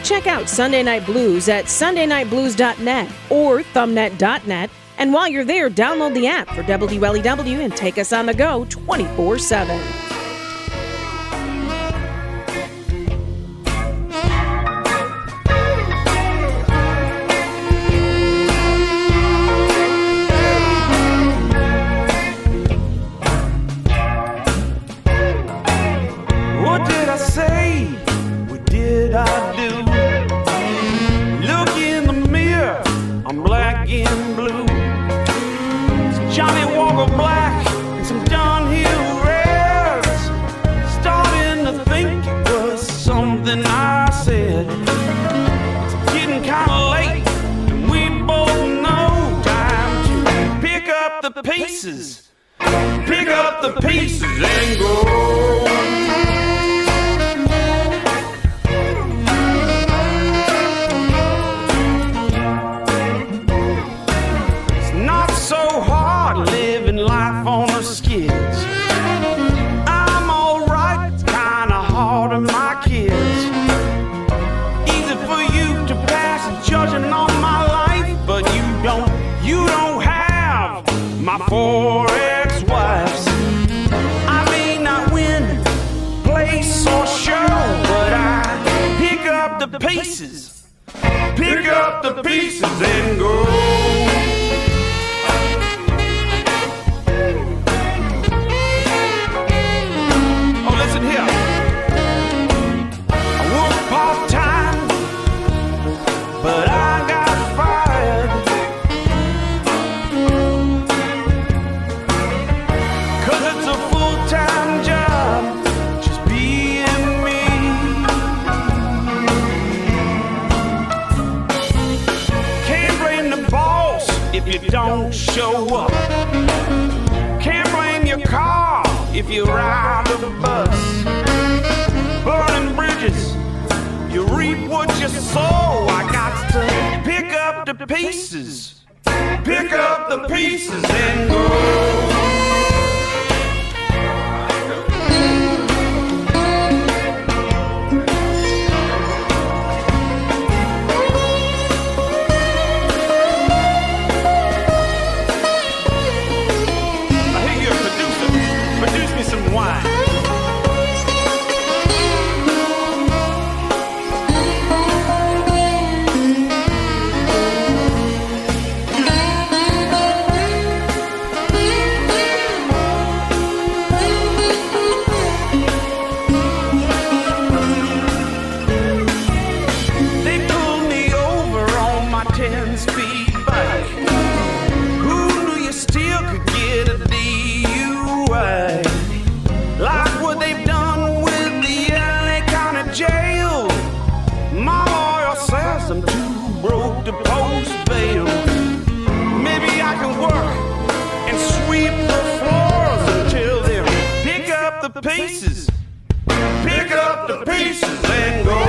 Check out Sunday Night Blues at sundaynightblues.net or thumbnet.net. And while you're there, download the app for WLEW and take us on the go 24/7. What did I say? What did I do? Look in the mirror, I'm black and blue. It's Johnny Walker Black and some Dunhill Reds. Starting to think it was something I said. It's getting kind of late, and we both know time to pick up the pieces. Pick up the pieces and go. So hard living life on the skids. I'm alright, it's kinda hard on my kids. Easy for you to pass judging on my life, but you don't have my 4 ex-wives. I may not win place or show, but I pick up the pieces. Pick up the pieces and go. But I got fired, 'cause it's a full-time job, just being me. Can't blame the boss if you don't show up. Can't blame your car if you ride the bus. Burning bridges, you reap what you sow. I got to pick up the pieces. Pick up the pieces and go. I hear you're a producer. Produce me some wine. Pieces, pick up the pieces and go.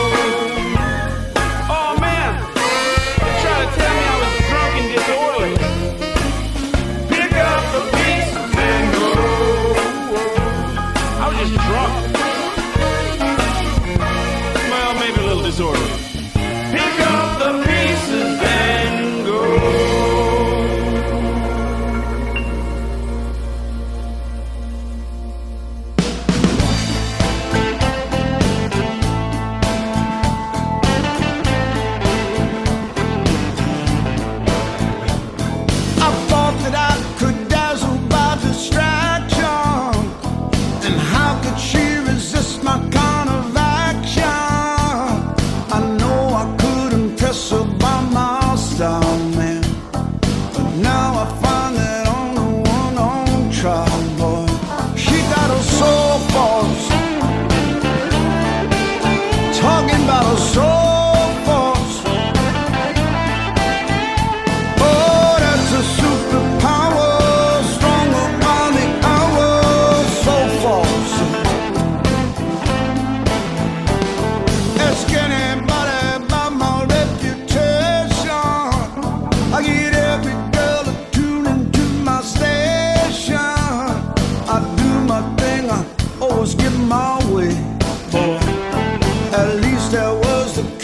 Oh man, they tried to tell me I was drunk and disorderly. Pick up the pieces and go. I was just drunk. Well, maybe a little disorderly. Pick up the pieces and go. my way, boy. At least there was the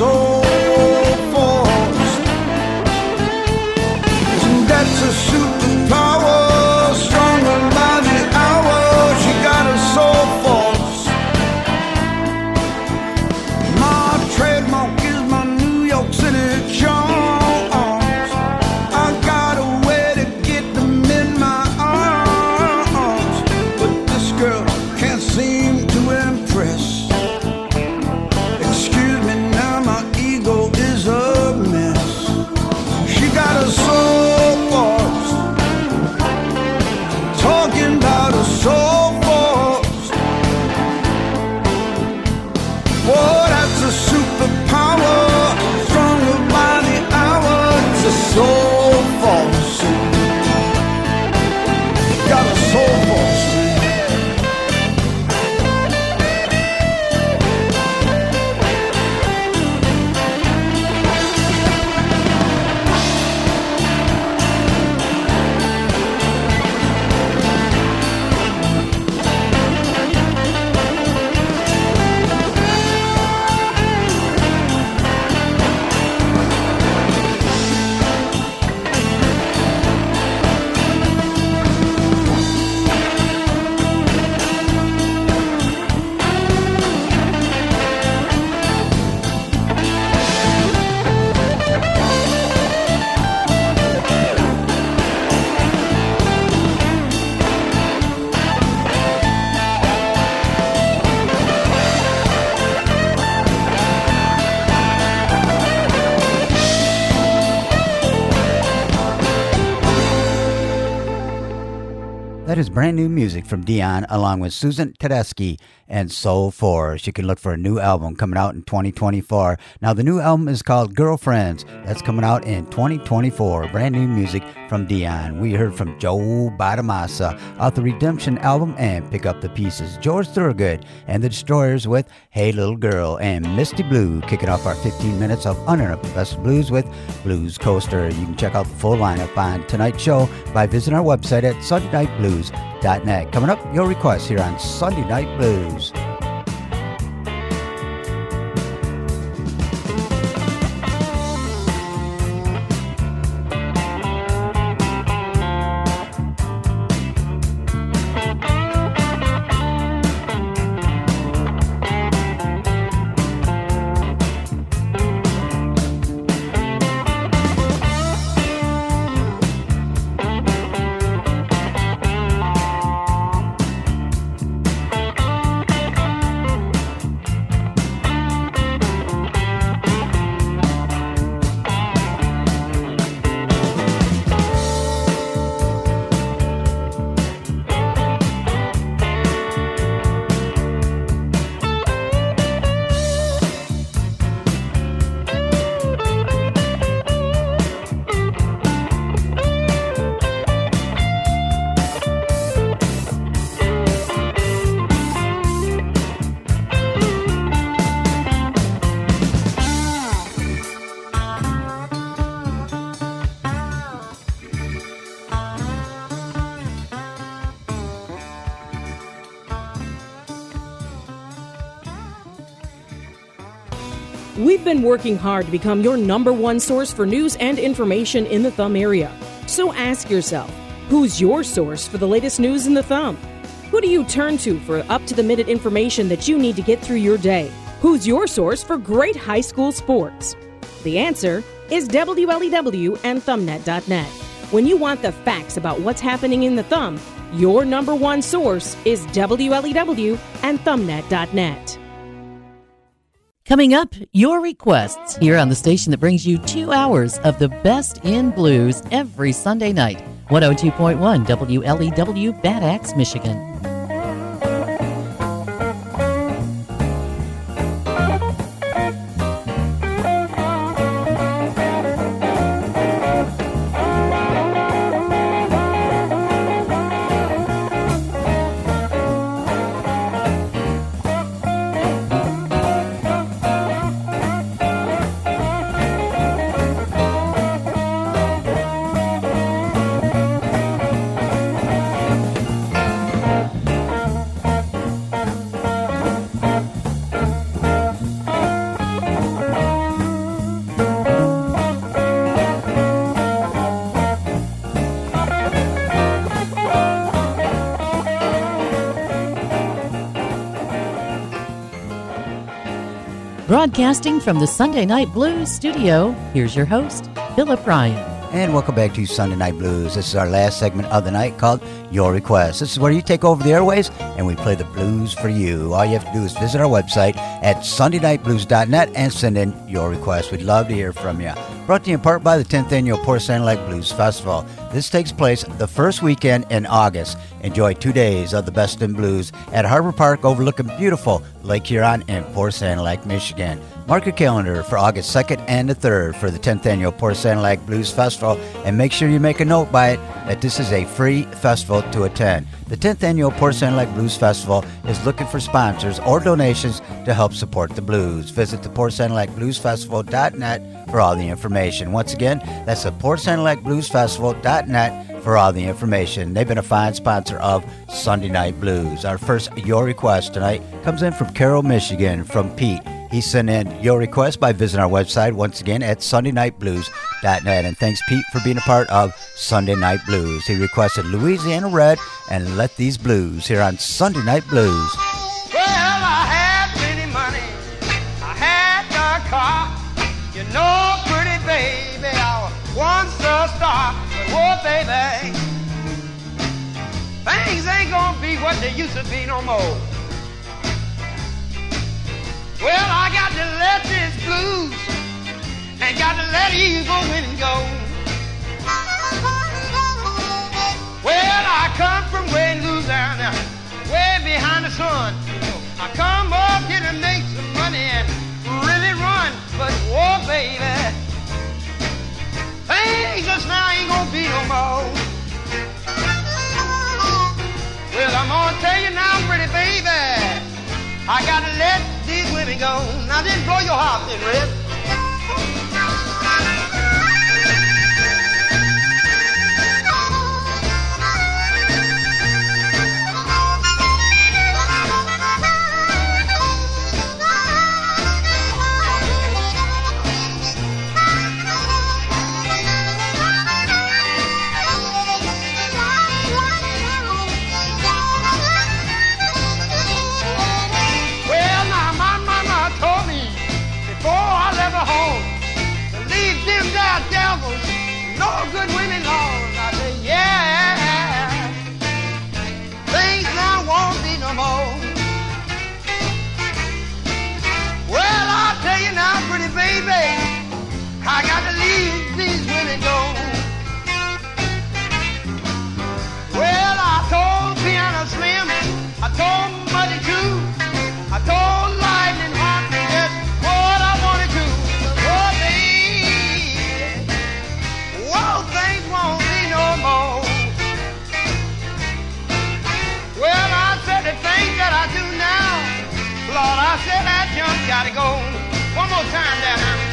soul force. That's a superpower, stronger by the hour. She got a soul force. My trademark is my New York City charms. I got a way to get them in my arms, but this girl can't seem to impress. Excuse me now, my ego is a mess. She got a soul force, talking about a soul force. Whoa, that's a superpower, stronger by the hour. It's a soul force. Got a soul force. That is brand new music from Dion along with Susan Tedeschi and Soul Force. You can look for a new album coming out in 2024. Now, the new album is called Girlfriends. That's coming out in 2024. Brand new music from Dion. We heard from Joe Badamasa off the Redemption album and Pick Up the Pieces. George Thorogood and the Destroyers with Hey Little Girl, and Misty Blue kicking off our 15 minutes of Uninterrupted Best Blues with Blues Coaster. You can check out the full lineup on tonight's show by visiting our website at SundayNightBlues.net. Coming up, your requests here on Sunday Night Blues. We've been working hard to become your number one source for news and information in the Thumb area. So ask yourself, who's your source for the latest news in the Thumb? Who do you turn to for up-to-the-minute information that you need to get through your day? Who's your source for great high school sports? The answer is WLEW and ThumbNet.net. When you want the facts about what's happening in the Thumb, your number one source is WLEW and ThumbNet.net. Coming up, your requests here on the station that brings you 2 hours of the best in blues every Sunday night. 102.1 WLEW, Bad Axe, Michigan. Broadcasting from the Sunday Night Blues studio, here's your host, Philip Ryan. And welcome back to Sunday Night Blues. This is our last segment of the night called Your Request. This is where you take over the airways and we play the blues for you. All you have to do is visit our website at sundaynightblues.net and send in your request. We'd love to hear from you. Brought to you in part by the 10th Annual Port Sound Lake Blues Festival. This takes place the first weekend in August. Enjoy 2 days of the best in blues at Harbor Park overlooking beautiful Lake Huron and Port Sound Lake, Michigan. Mark your calendar for August 2nd and the 3rd for the 10th Annual Port Sound Lake Blues Festival, and make sure you make a note by it that this is a free festival to attend. The 10th Annual Port Sound Lake Blues Festival is looking for sponsors or donations to help support the blues. Visit the Port Sound Lake Blues Festival.net for all the information. Once again, that's the Port Sound Lake Blues Festival.net for all the information. They've been a fine sponsor of Sunday Night Blues. Our first Your Request tonight comes in from Carroll, Michigan, from Pete. He sent in your request by visiting our website once again at sundaynightblues.net. And thanks, Pete, for being a part of Sunday Night Blues. He requested Louisiana Red and Let These Blues here on Sunday Night Blues. Well, I had plenty money, I had a car. You know, pretty baby, I was once a star. But whoa, baby, things ain't gonna be what they used to be no more. Well, I got to let this blues and got to let evil win and go. Well, I come from way in Louisiana, way behind the sun. I come up here to make some money and really run, but whoa, baby, things just now ain't gonna be no more. Well, I'm gonna tell you now, pretty baby, I gotta let these women go. Now, didn't blow your heart then, Red. No good women, Lord. I say, yeah, things now won't be no more. Well, I'll tell you now, pretty baby, I got to leave these women go. Well, I told Piano Slim, I told Muddy too, I told Lightning Hot, that's what I want to do. Oh, baby, whoa, things won't be no more. Well, I said the things that I do now, Lord, I said that junk gotta go. One more time down now.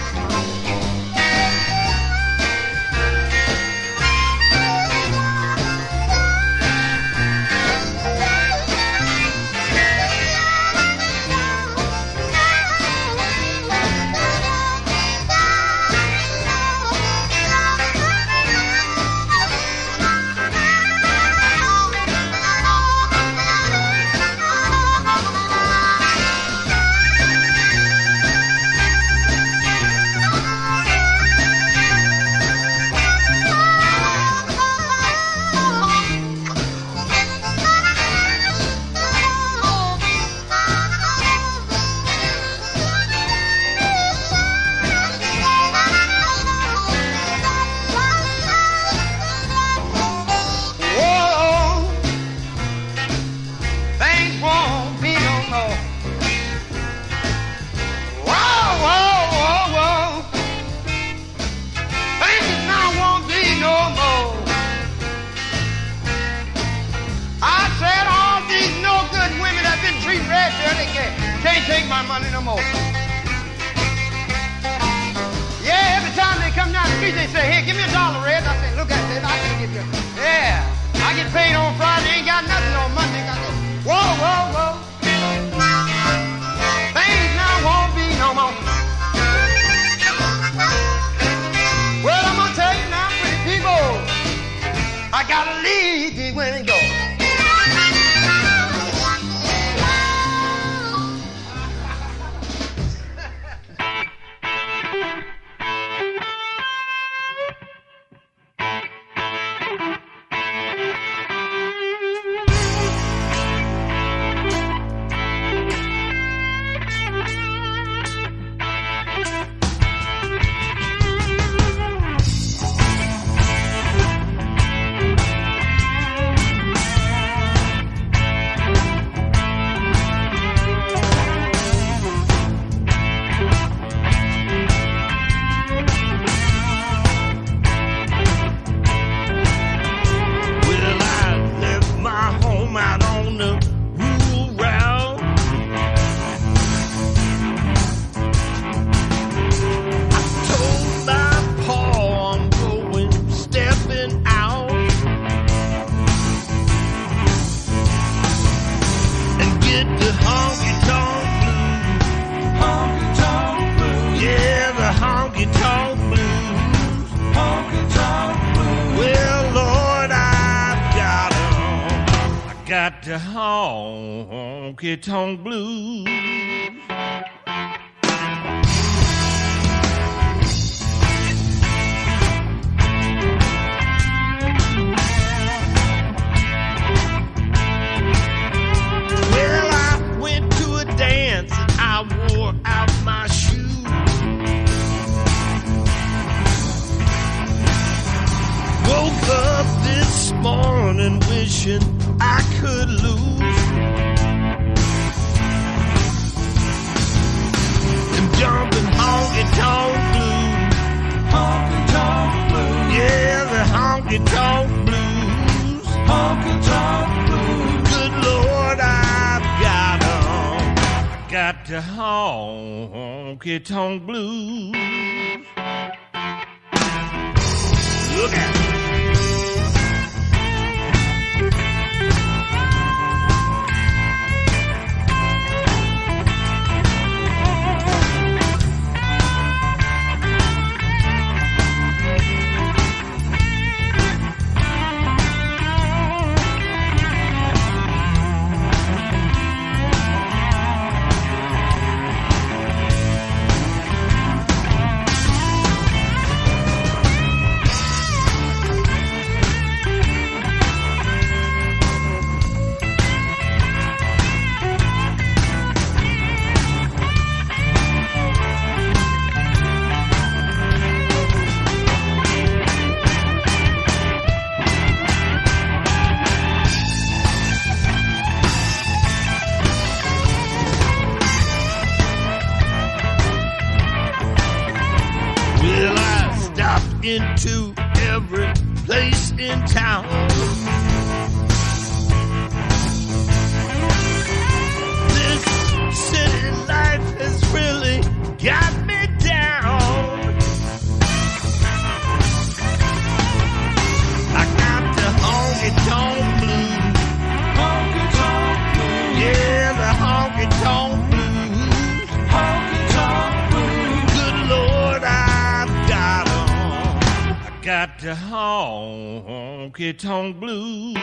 Can't take my money no more. Yeah, every time they come down the street, they say, hey, give me $1, Red. I say, look at this, I can give you. Yeah, I get paid on Friday, ain't got nothing on Monday. Whoa, whoa, whoa. Things now won't be no more. Well, I'm gonna tell you now, pretty people, I gotta leave these women go. got the honky-tonk blues. Well, I went to a dance and I wore out my shoes. Woke up this morning wishing I could lose. Them jumping honky-tonk blues. Honky-tonk blues. Yeah, the honky-tonk blues. Honky-tonk blues. Good Lord, I've got 'em. Got the honky-tonk blues. Look at it. Into every place in town. This city life has really got me down. I got the honky-tonk blues. Honky-tonk blues. Yeah, the honky-tonk blues. Honky-tonk blues. Good Lord, I've got 'em. Got the honky-tonk blues.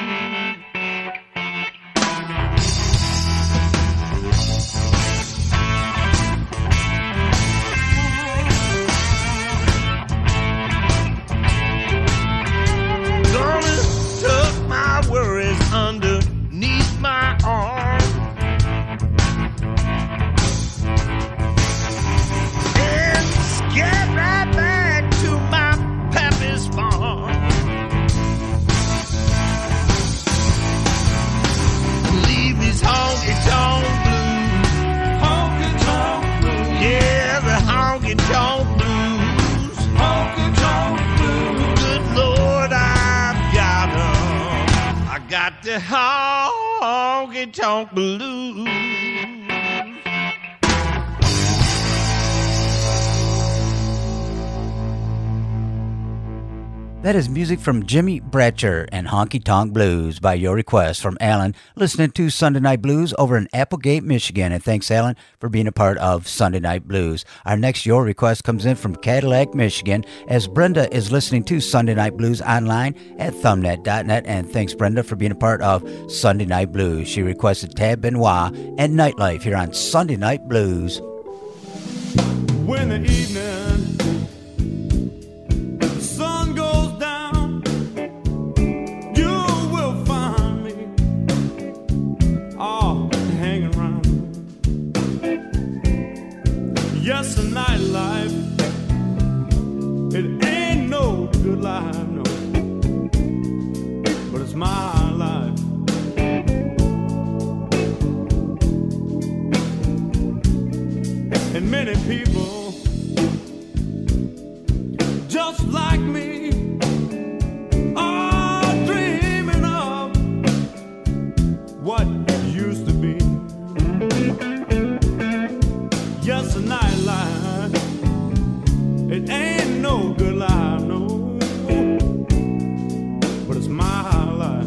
Gonna tuck my worries underneath my arm and get right back to my pappy's farm. Leave these honky-tonk blues. Honky-tonk blues. Yeah, the honky-tonk blues. Honky-tonk blues. Good Lord, I've got 'em. I got the honky-tonk blues. That is music from Jimmy Bratcher and Honky Tonk Blues by your request from Alan, listening to Sunday Night Blues over in Applegate, Michigan. And thanks, Alan, for being a part of Sunday Night Blues. Our next Your Request comes in from Cadillac, Michigan, as Brenda is listening to Sunday Night Blues online at thumbnet.net. And thanks, Brenda, for being a part of Sunday Night Blues. She requested Tab Benoit and Nightlife here on Sunday Night Blues. When the evening sun goes down, you will find me all hanging around. Yes, a nightlife, it ain't no good life, no, but it's my life. And many people just like me are dreaming of what used to be. Yes, a nightlife, it ain't no good life, no, but it's my life.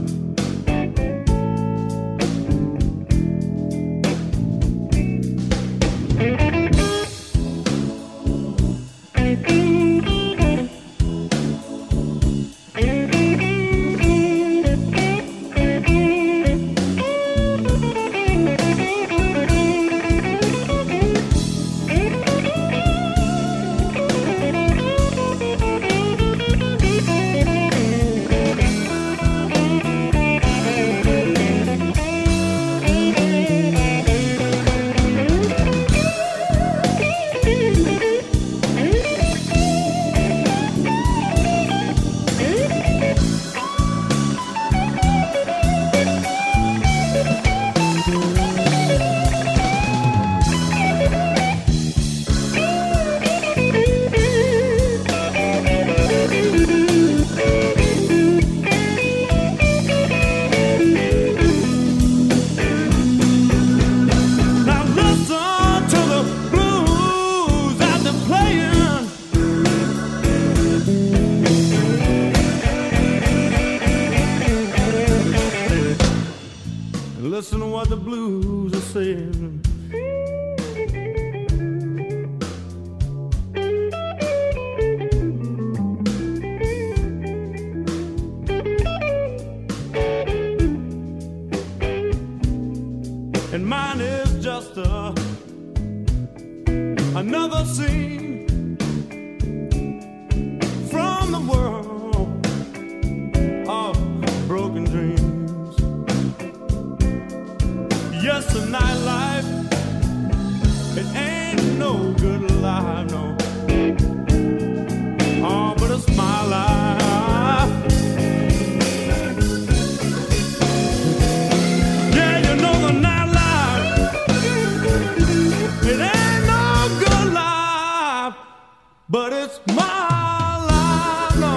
another scene from the world of broken dreams. Yes, the nightlife, it ain't no good life, no. Oh, but it's my life. Yeah, you know the nightlife, it ain't no good life, but it's my life, no.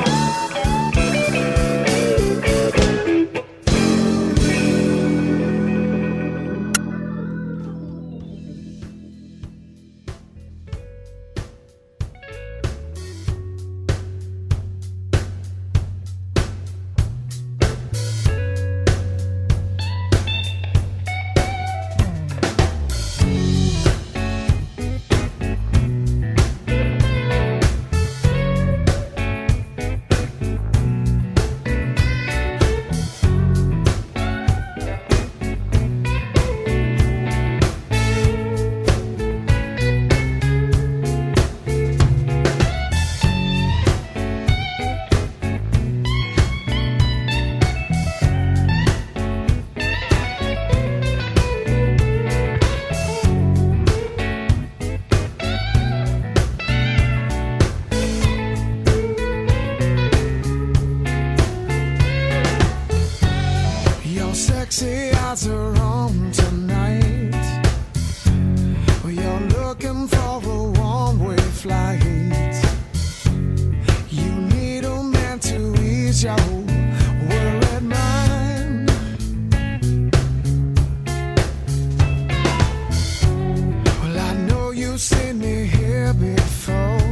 Your sexy eyes are on tonight. Well, you're looking for a one-way flight. You need a man to ease your worried mind. Well, I know you've seen me here before.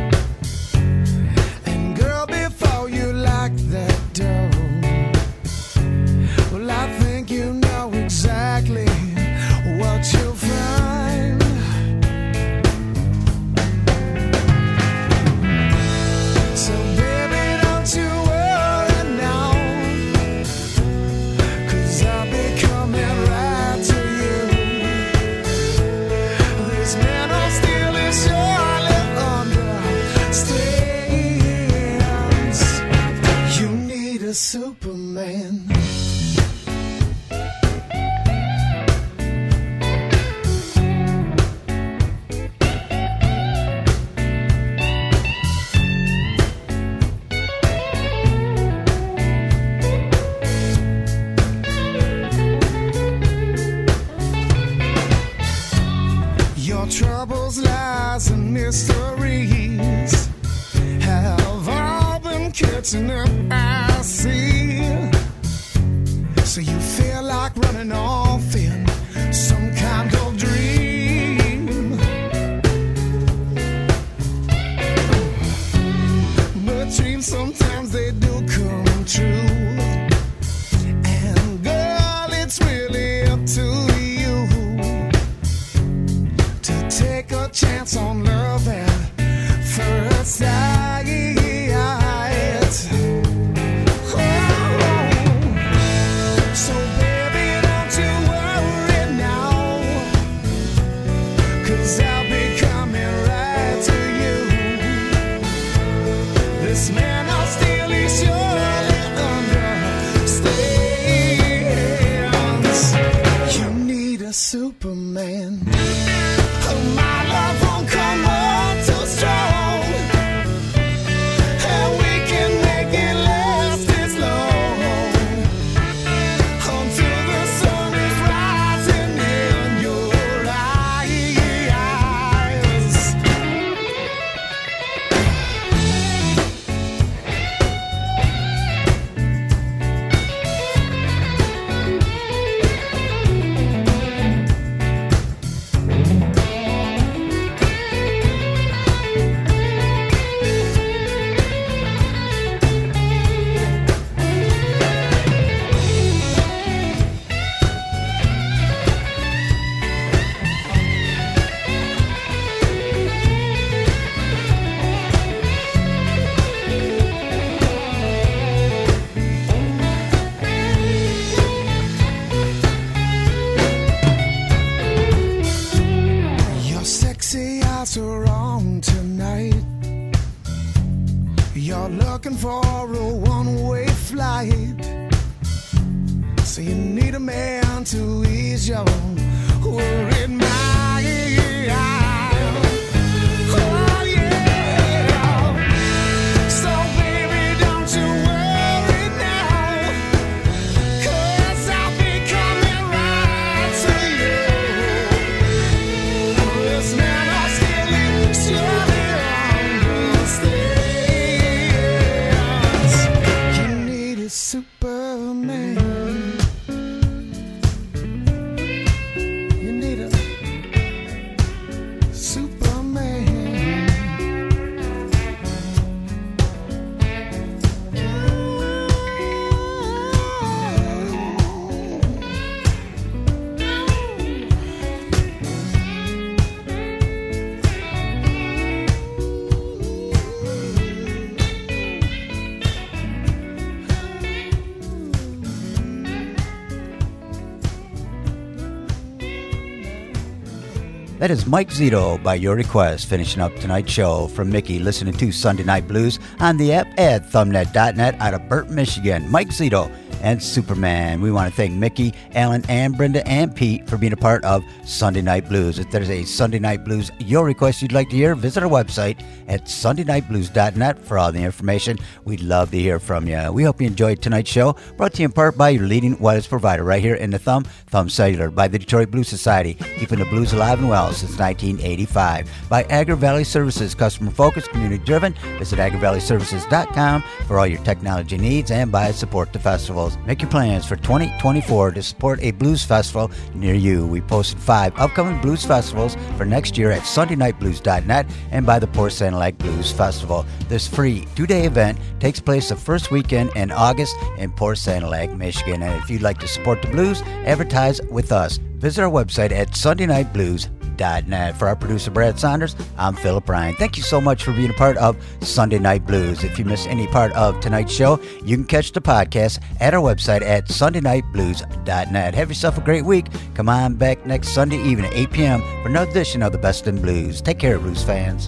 And girl, before you lock that door, well, I think you know exactly what you'll find. So baby, don't you worry now, 'cause I'll be coming right to you. This man will steal his surely understands. You need a Superman. Your troubles, lies, and mysteries have all been catching up, I see. So you feel like running off in some kind of dream. But dreams, sometimes they do come true. And girl, it's really up to you to take a chance on love at first sight. Oh. So baby, don't you worry now, 'cause I'll be coming right to you. This man I'll steal, he surely understands. You need a Superman. My love won't come on too strong. you're on tonight. You're looking for a one-way flight, so you need a man to ease your worried mind. Oh yeah. So baby, don't you worry now, 'cause I'll be coming right to you. This man I still surely understands. You need a Superman. You need a That is Mike Zito by your request, finishing up tonight's show from Mickey, listening to Sunday Night Blues on the app at thumbnet.net out of Burton, Michigan. Mike Zito and Superman. We want to thank Mickey, Alan, and Brenda, and Pete for being a part of Sunday Night Blues. If there's a Sunday Night Blues your request you'd like to hear, visit our website at sundaynightblues.net for all the information. We'd love to hear from you. We hope you enjoyed tonight's show, brought to you in part by your leading wireless provider right here in the Thumb Cellular, by the Detroit Blues Society, keeping the blues alive and well since 1985, by Agri Valley Services, customer focused, community driven. Visit agrivalleyservices.com for all your technology needs, and by Support the Festivals. Make your plans for 2024 to support a blues festival near you. We posted 5 upcoming blues festivals for next year at sundaynightblues.net and by the Port Sand Lake Blues Festival. This free 2-day event takes place the first weekend in August in Port Sand Lake, Michigan. And if you'd like to support the blues, advertise with us. Visit our website at sundaynightblues.net. For our producer Brad Saunders, I'm Philip Ryan. Thank you so much for being a part of Sunday Night Blues. If you missed any part of tonight's show, you can catch the podcast at our website at sundaynightblues.net. Have yourself a great week. Come on back next Sunday evening at 8 p.m. for another edition of the Best in Blues. Take care, blues fans.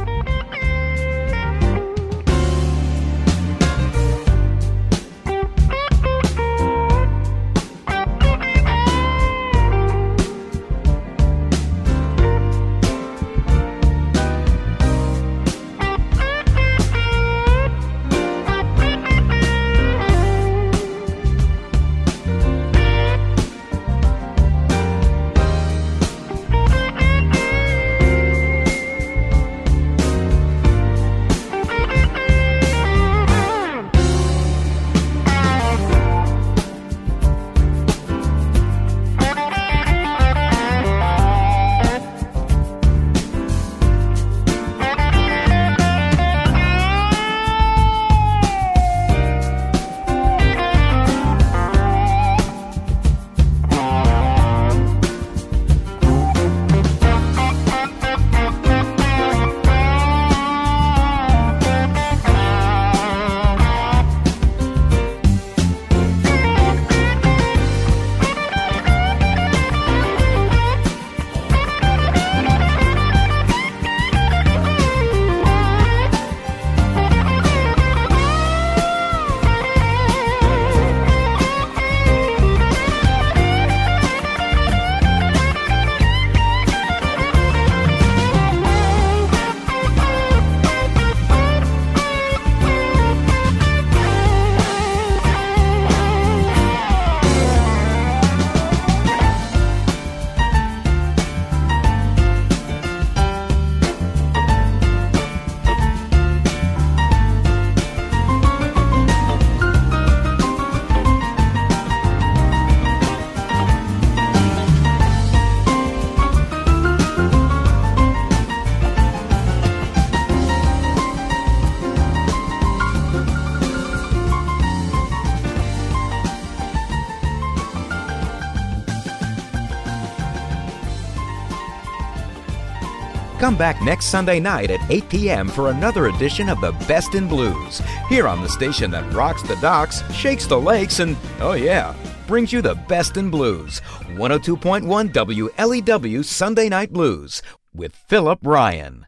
Come back next Sunday night at 8 p.m. for another edition of the Best in Blues, here on the station that rocks the docks, shakes the lakes, and, oh yeah, brings you the best in blues. 102.1 WLEW Sunday Night Blues with Philip Ryan.